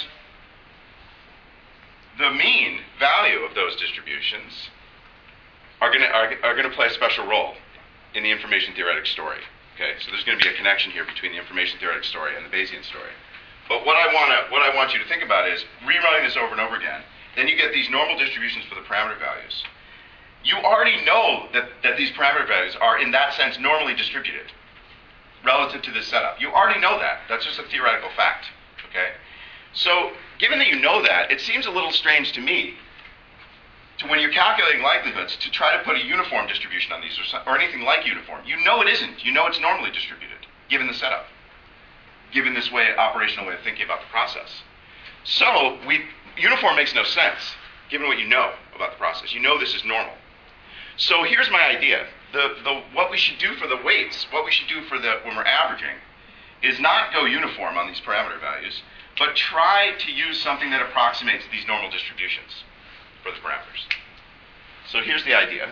the mean value of those distributions are going to play a special role in the information theoretic story. Okay, so there's going to be a connection here between the information theoretic story and the Bayesian story. But what I want you to think about is rerunning this over and over again. Then you get these normal distributions for the parameter values. You already know that these parameter values are, in that sense, normally distributed relative to this setup. You already know that. That's just a theoretical fact. Okay? So, given that you know that, it seems a little strange to me to, when you're calculating likelihoods, to try to put a uniform distribution on these or anything like uniform. You know it isn't. You know it's normally distributed, given the setup, given this operational way of thinking about the process. So, uniform makes no sense, given what you know about the process. You know this is normal. So here's my idea. What we should do for the weights, what we should do when we're averaging, is not go uniform on these parameter values, but try to use something that approximates these normal distributions for the parameters. So here's the idea.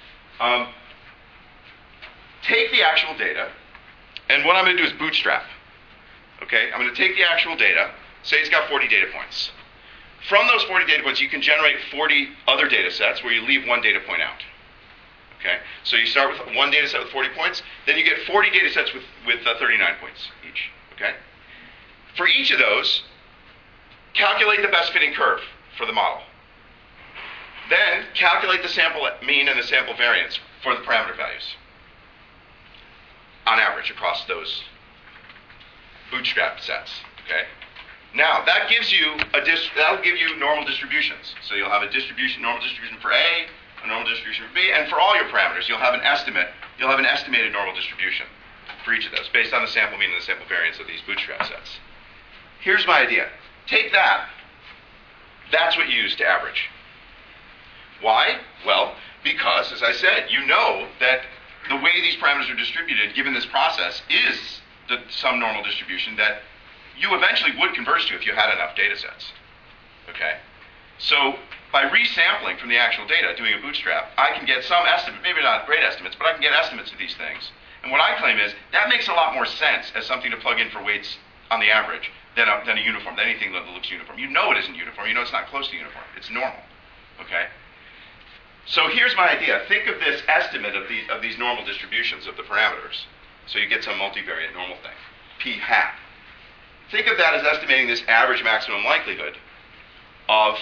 Take the actual data, and what I'm going to do is bootstrap. Okay, I'm going to take the actual data, say it's got 40 data points. From those 40 data points, you can generate 40 other data sets where you leave one data point out. Okay, so you start with one data set with 40 points, then you get 40 data sets with 39 points each. Okay, for each of those, calculate the best fitting curve for the model. Then calculate the sample mean and the sample variance for the parameter values on average across those bootstrap sets. Okay. Now that gives you that'll give you normal distributions. So you'll have a normal distribution for A, a normal distribution for B, and for all your parameters, you'll have an estimate. You'll have an estimated normal distribution for each of those based on the sample mean and the sample variance of these bootstrap sets. Here's my idea. Take that. That's what you use to average. Why? Well, because, as I said, you know that the way these parameters are distributed, given this process, is some normal distribution that you eventually would converge to if you had enough data sets. Okay? So by resampling from the actual data, doing a bootstrap, I can get some estimate, maybe not great estimates, but I can get estimates of these things. And what I claim is that makes a lot more sense as something to plug in for weights on the average than a uniform, than anything that looks uniform. You know it isn't uniform. You know it's not close to uniform. It's normal. Okay? So here's my idea. Think of this estimate of these normal distributions of the parameters. So you get some multivariate normal thing, p hat. Think of that as estimating this average maximum likelihood of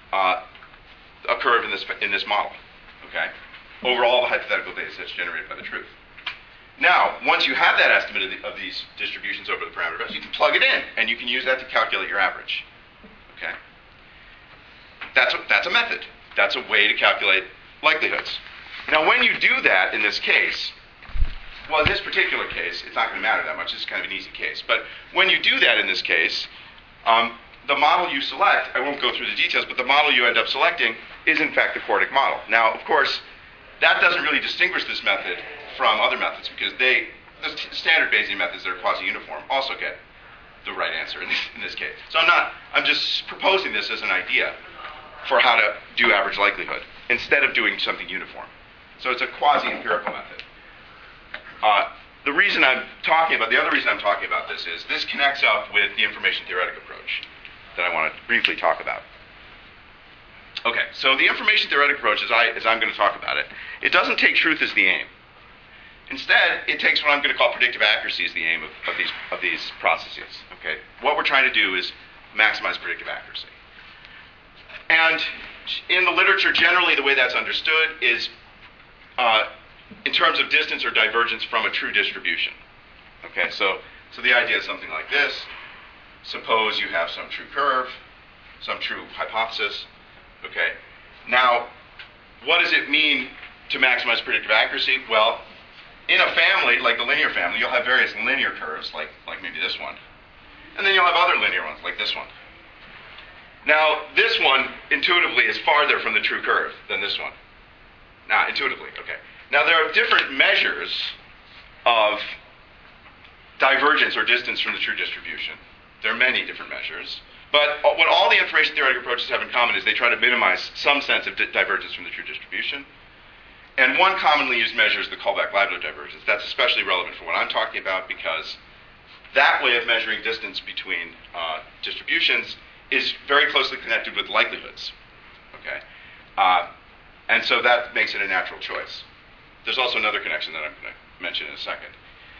a curve in this model, okay, over all the hypothetical data sets generated by the truth. Now, once you have that estimate of these distributions over the parameter values, you can plug it in, and you can use that to calculate your average. Okay, that's a method. That's a way to calculate likelihoods. Now, when you do that in this case, well, in this particular case, it's not going to matter that much. It's kind of an easy case. But when you do that in this case, the model you select, I won't go through the details, but the model you end up selecting is, in fact, the quartic model. Now, of course, that doesn't really distinguish this method from other methods because the standard Bayesian methods that are quasi-uniform also get the right answer in this case. So I'm just proposing this as an idea for how to do average likelihood instead of doing something uniform. So it's a quasi-empirical method. The other reason I'm talking about this is this connects up with the information theoretic approach that I want to briefly talk about. Okay, so the information theoretic approach, as I'm going to talk about it, it doesn't take truth as the aim. Instead, it takes what I'm going to call predictive accuracy as the aim of these processes. Okay, what we're trying to do is maximize predictive accuracy. And in the literature, generally, the way that's understood is in terms of distance or divergence from a true distribution. Okay, so the idea is something like this. Suppose you have some true curve, some true hypothesis. Okay, now, what does it mean to maximize predictive accuracy? Well, in a family, like the linear family, you'll have various linear curves, like maybe this one. And then you'll have other linear ones, like this one. Now, this one, intuitively, is farther from the true curve than this one. Now, intuitively, okay. Now, there are different measures of divergence or distance from the true distribution. There are many different measures. But what all the information theoretic approaches have in common is they try to minimize some sense of divergence from the true distribution. And one commonly used measure is the Kullback-Leibler divergence. That's especially relevant for what I'm talking about because that way of measuring distance between distributions is very closely connected with likelihoods. Okay, and so that makes it a natural choice. There's also another connection that I'm going to mention in a second.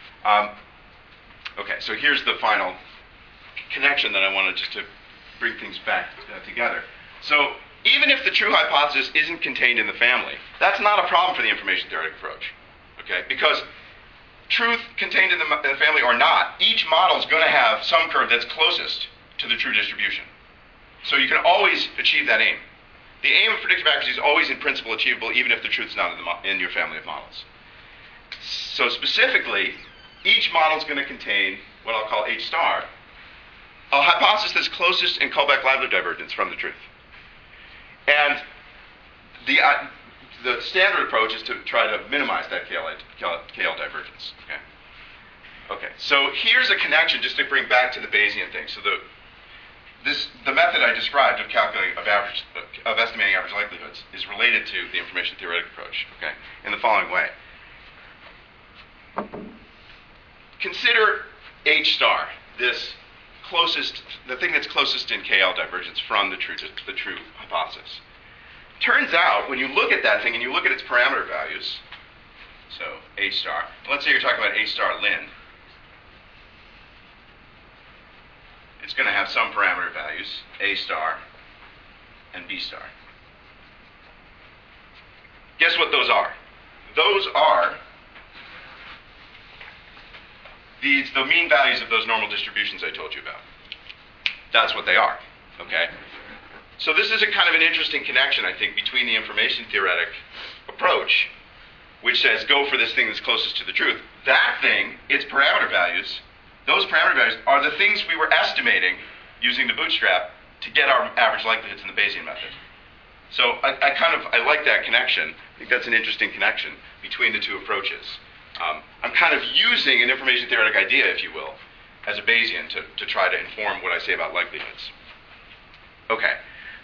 Okay, so here's the final connection that I wanted just to bring things back together. So even if the true hypothesis isn't contained in the family, that's not a problem for the information theoretic approach. Okay, because truth contained in the family or not, each model is going to have some curve that's closest to the true distribution. So you can always achieve that aim. The aim of predictive accuracy is always in principle achievable even if the truth's not in your family of models. So specifically, each model is going to contain what I'll call H star, a hypothesis that's closest in Kullback-Leibler divergence from the truth. And the standard approach is to try to minimize that KL divergence. Okay? Okay, so here's a connection just to bring back to the Bayesian thing. So the method I described of calculating of estimating average likelihoods is related to the information theoretic approach. Okay, in the following way. Consider H star, the thing that's closest in KL divergence from the true hypothesis. Turns out, when you look at that thing and you look at its parameter values, so H star, let's say you're talking about H star Lin, it's going to have some parameter values, A star and B star. Guess what those are? Those are the mean values of those normal distributions I told you about. That's what they are, okay? So this is a kind of an interesting connection, I think, between the information theoretic approach, which says go for this thing that's closest to the truth. That thing, its parameter values, those parameter values are the things we were estimating using the bootstrap to get our average likelihoods in the Bayesian method. So I like that connection. I think that's an interesting connection between the two approaches. I'm kind of using an information theoretic idea, if you will, as a Bayesian to try to inform what I say about likelihoods. Okay.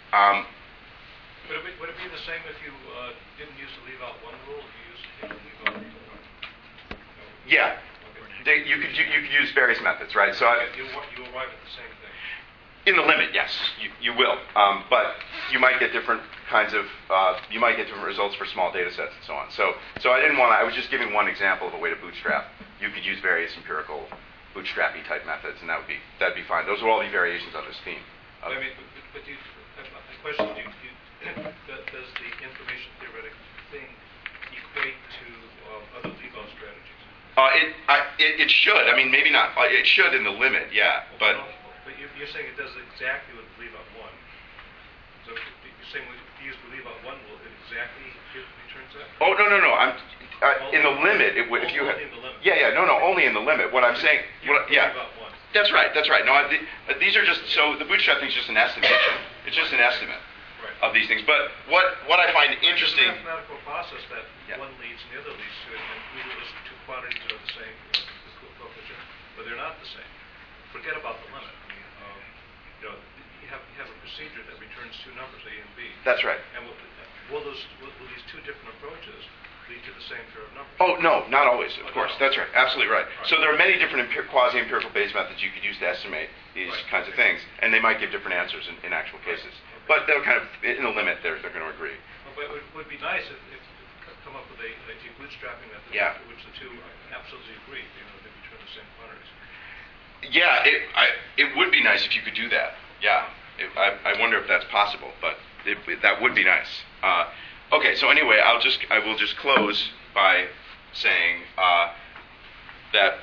Would it be the same if you didn't use the leave out one rule, if you used the leave out one? Yeah. You could use various methods, right? So you arrive at the same thing. In the limit, yes, you will. But you might get different kinds of results for small data sets and so on. So I didn't want to. I was just giving one example of a way to bootstrap. You could use various empirical bootstrappy type methods, and that'd be fine. Those will all be variations on this theme. I mean, but the question is, does the information theoretic thing equate to other leave-out strategies? It should. I mean, maybe not. It should in the limit, yeah. But you're saying it does exactly what leave out one. So you're saying if you use the leave out one rule, it exactly returns that? Oh no. I'm in the limit. It would if you. Only in the limit. Yeah. No. Only in the limit. What I'm saying. Yeah. Leave out one. That's right. No, these are just so the bootstrap thing is just an estimation. It's just an estimate of these things. But what I find interesting. It's a mathematical process that one leads and the other leads to it, and either those two quantities are the same, the coefficient, but they're not the same. Forget about the limit. I mean, you have a procedure that returns two numbers, A and B. That's right. And will these two different approaches lead to the same pair of numbers? Oh no, not always. Of course, that's right. Absolutely right. So there are many different quasi-empirical Bayes methods you could use to estimate these kinds of things, and they might give different answers in actual cases. But they're kind of in the limit. They're going to agree. But it would be nice if come up with a bootstrapping method, which the two absolutely agree. They return the same quantities. Yeah, it would be nice if you could do that. Yeah, I wonder if that's possible, but that would be nice. Okay, so anyway, I will just close by saying that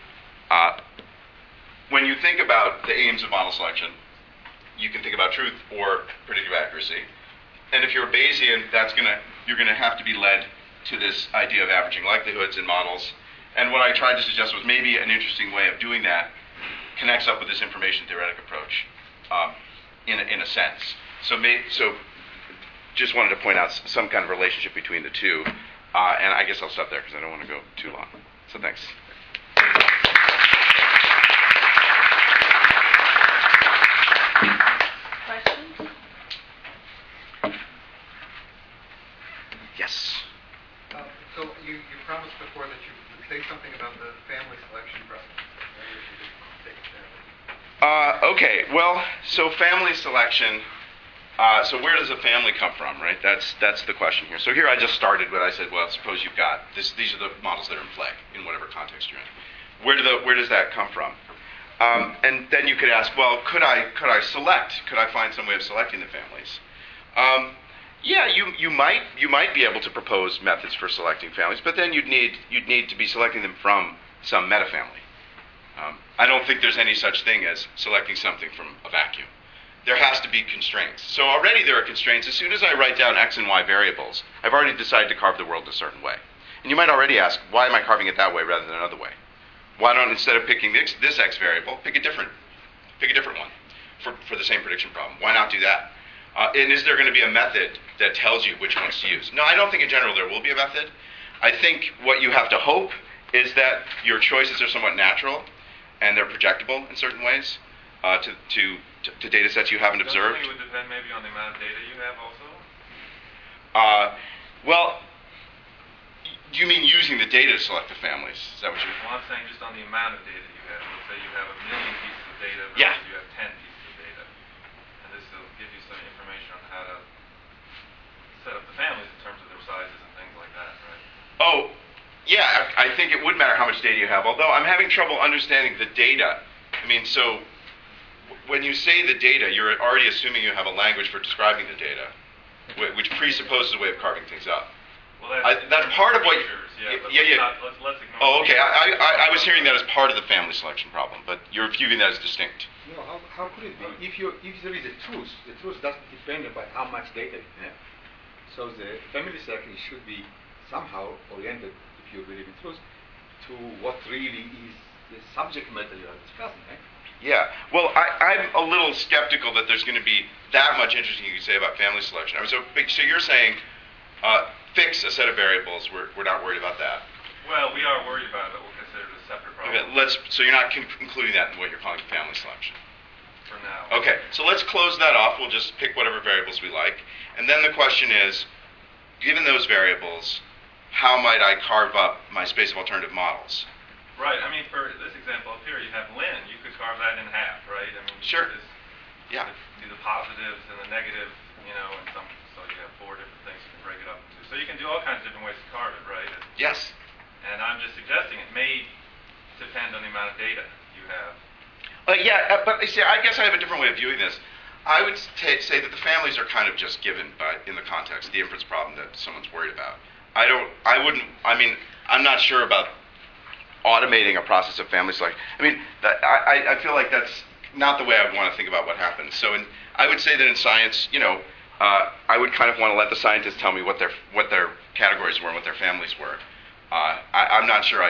when you think about the aims of model selection, you can think about truth or predictive accuracy. And if you're a Bayesian, you're gonna have to be led to this idea of averaging likelihoods in models. And what I tried to suggest was maybe an interesting way of doing that connects up with this information theoretic approach, in a sense. So just wanted to point out some kind of relationship between the two. And I guess I'll stop there because I don't want to go too long. So thanks. Questions? Yes. So you promised before that you would say something about the family selection process. Maybe we should just take it there. Okay. Well, so family selection. So where does a family come from, right? That's the question here. So here I just started with I said, well, suppose you've got this. These are the models that are in play in whatever context you're in. Where does that come from? And then you could ask, well, could I select? Could I find some way of selecting the families? Yeah, you might be able to propose methods for selecting families, but then you'd need to be selecting them from some metafamily. I don't think there's any such thing as selecting something from a vacuum. There has to be constraints. So already there are constraints. As soon as I write down x and y variables, I've already decided to carve the world a certain way. And you might already ask, why am I carving it that way rather than another way? Why don't, instead of picking this x variable, pick a different one for the same prediction problem? Why not do that? And is there going to be a method that tells you which ones to use? No, I don't think in general there will be a method. I think what you have to hope is that your choices are somewhat natural and they're projectable in certain ways to data sets you haven't observed. It would depend maybe on the amount of data you have also? Well, do you mean using the data to select the families? Is that what you're... Well, I'm saying just on the amount of data you have. Let's say you have 1 million pieces of data versus Yeah. you have 10 pieces of data. And this will give you some information on how to set up the families in terms of their sizes and things like that, right? Oh, yeah, I think it would matter how much data you have, although I'm having trouble understanding the data. I mean, so when you say the data, you're already assuming you have a language for describing the data, which presupposes a way of carving things up. Well, That's part of what... pictures, yeah, but yeah. let's ignore Oh, okay. the I was hearing that as part of the family selection problem, but you're viewing that as distinct. No, how could it be? If there is a truth, the truth doesn't depend on how much data you have. So the family selection should be somehow oriented, if you believe in truth, to what really is the subject matter you are discussing, right? Yeah. Well, I'm a little skeptical that there's going to be that much interesting you can say about family selection. So you're saying fix a set of variables. We're not worried about that. Well, we are worried about it, but we'll consider it a separate problem Okay, so you're not including that in what you're calling family selection. for now. Okay, so let's close that off. We'll just pick whatever variables we like. And then the question is, given those variables, how might I carve up my space of alternative models? Right. I mean, for this example up here, you have Lynn. You could carve that in half, right? I mean, you Sure. could just Yeah. do the positives and the negatives, and so you have 4 different things you can break it up into. So you can do all kinds of different ways to carve it, right? Yes. And I'm just suggesting it may depend on the amount of data you have. But you see, I guess I have a different way of viewing this. I would say that the families are kind of just given in the context, the inference problem that someone's worried about. I'm not sure about automating a process of family selection. I mean, I feel like that's not the way I would want to think about what happens. So I would say that in science, I would kind of want to let the scientists tell me what their categories were and what their families were. I'm not sure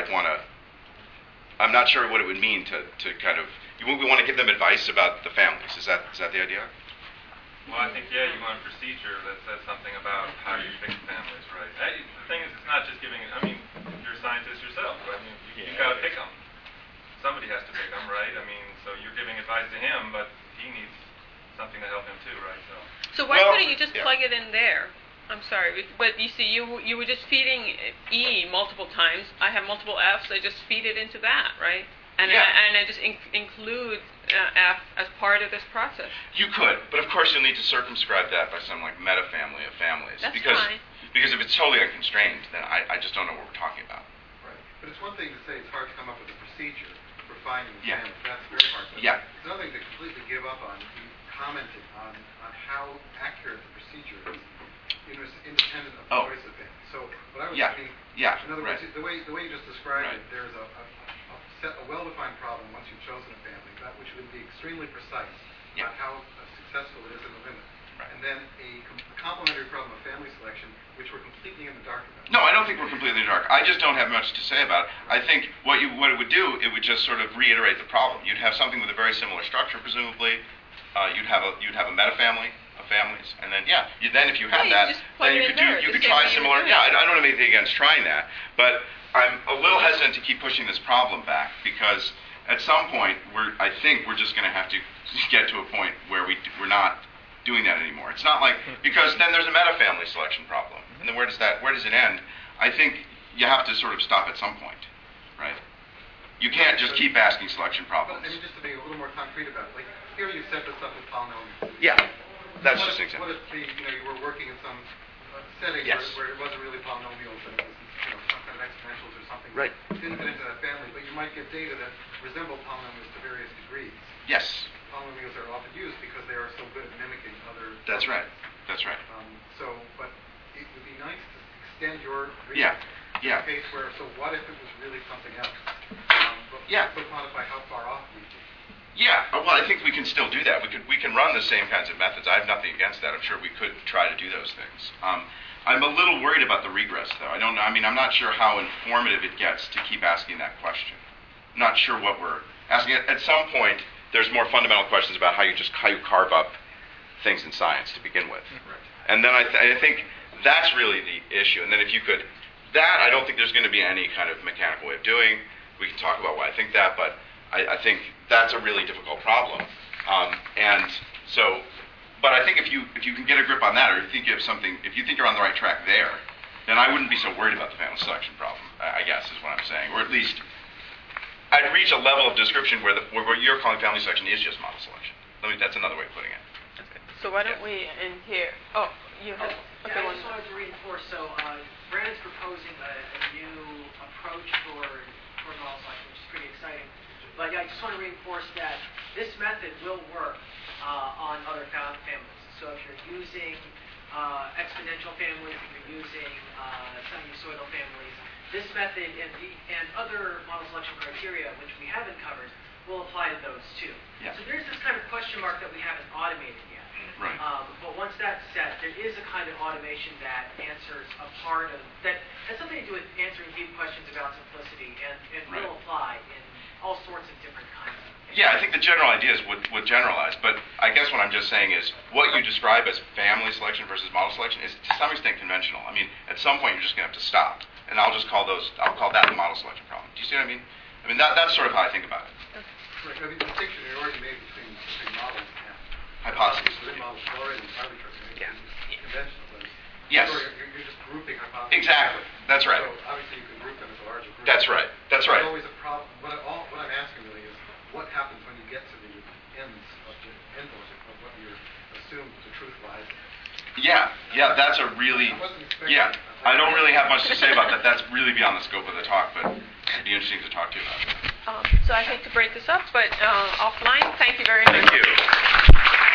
I'm not sure what it would mean to kind of... We want to give them advice about the families. Is that the idea? Well, I think, you want a procedure that says something about how you pick families, right? The thing is, it's not just giving it... I mean, you're a scientist yourself. I mean, you've got to pick them. Somebody has to pick them, right? I mean, so you're giving advice to him, but he needs something to help him too, right? So why Well, couldn't you just yeah. plug it in there? I'm sorry, but you see, you were just feeding E multiple times. I have multiple Fs. I just feed it into that, right? And Yeah. I just include F as part of this process. You could, but of course you'll need to circumscribe that by some like meta-family of families. That's because fine. Because if it's totally unconstrained, then I just don't know what we're talking about. Right. But it's one thing to say it's hard to come up with a procedure for finding the Yeah. families. That's very hard. But Yeah. It's another thing to completely give up on. You commented on how accurate the procedure is. It's independent of the Oh. choice of families. So what I was Yeah. thinking, Yeah. in other Right. words, the way you just described Right. it, there's a well-defined problem once you've chosen a family, that which would be extremely precise Yeah. about how successful it is in the limit. Right. And then a complementary problem of family selection, which we're completely in the dark about. No, I don't think we're completely in the dark. I just don't have much to say about it. I think what it would do, it would just sort of reiterate the problem. You'd have something with a very similar structure, presumably. You'd have a metafamily of families, and then then if you had you that, just plug then it you in could there, you the could same try way you similar. were Yeah, doing. I don't have anything against trying that, but I'm a little hesitant to keep pushing this problem back because at some point I think we're just going to have to get to a point where we're not doing that anymore. It's not like because then there's a metafamily selection problem, and then where does it end? I think you have to sort of stop at some point, right? You can't just keep asking selection But problems. I mean, just to be a little more concrete about it, like here you set this up with polynomials. Yeah, that's What just an if- example. What if you were working in some setting Yes. where it wasn't really polynomials and it was some kind of exponentials or something? Right. That didn't fit into that family, but you might get data that resemble polynomials to various degrees. Yes, Polynomials are often used because they are so good at mimicking other. that's right. That's right. But it would be nice to extend your reach Yeah, to yeah. a case where, so what if it was really something else? But Yeah. also quantify how far off we could. Yeah, well, I think we can still do that. We can run the same kinds of methods. I have nothing against that. I'm sure we could try to do those things. I'm a little worried about the regress, though. I don't know. I mean, I'm not sure how informative it gets to keep asking that question. I'm not sure what we're asking. At some point, there's more fundamental questions about how you carve up things in science to begin with. Right. And then I think that's really the issue. And then if you could that I don't think there's going to be any kind of mechanical way of doing. We can talk about why I think that, but I think that's a really difficult problem. And so, but I think if you can get a grip on that, or if you think you have something, if you think you're on the right track there, then I wouldn't be so worried about the family selection problem, I guess is what I'm saying. Or at least, I'd reach a level of description where what you're calling family selection is just model selection. That's another way of putting it. So why don't we in here? Oh, you have. Yeah, I just wanted to reinforce. So Brandon's proposing a new approach for model selection, which is pretty exciting. But yeah, I just want to reinforce that this method will work on other families. So if you're using exponential families, if you're using sinusoidal families, this method and other model selection criteria, which we haven't covered, will apply to those too. Yeah. So there's this kind of question mark that we haven't automated yet. Right. But once that's set, there is a kind of automation that answers a part of, that has something to do with answering deep questions about simplicity and Right. will apply in all sorts of different kinds of things. Yeah, I think the general ideas would generalize, but I guess what I'm just saying is what you describe as family selection versus model selection is to some extent conventional. I mean, at some point you're just going to have to stop, and I'll call that the model selection problem. Do you see what I mean? I mean, that's sort of how I think about it. Right, I mean, the distinction you already made between models and Hypotheses. Models are already arbitrary. Right? Yeah. It's conventional. But Yes. So you're just grouping hypotheses. Exactly. That's right. So obviously you can group them as a larger group. That's right. That's There's right. always a problem. What I'm asking really is what happens when you get to the ends of the endpoint of what you're assumed the truth lies in. Yeah, that's a really, I wasn't expecting yeah, that. I don't really have much to say about that. That's really beyond the scope of the talk, but it'd be interesting to talk to you about it. So I hate to break this up, but offline, thank you very much. Thank you.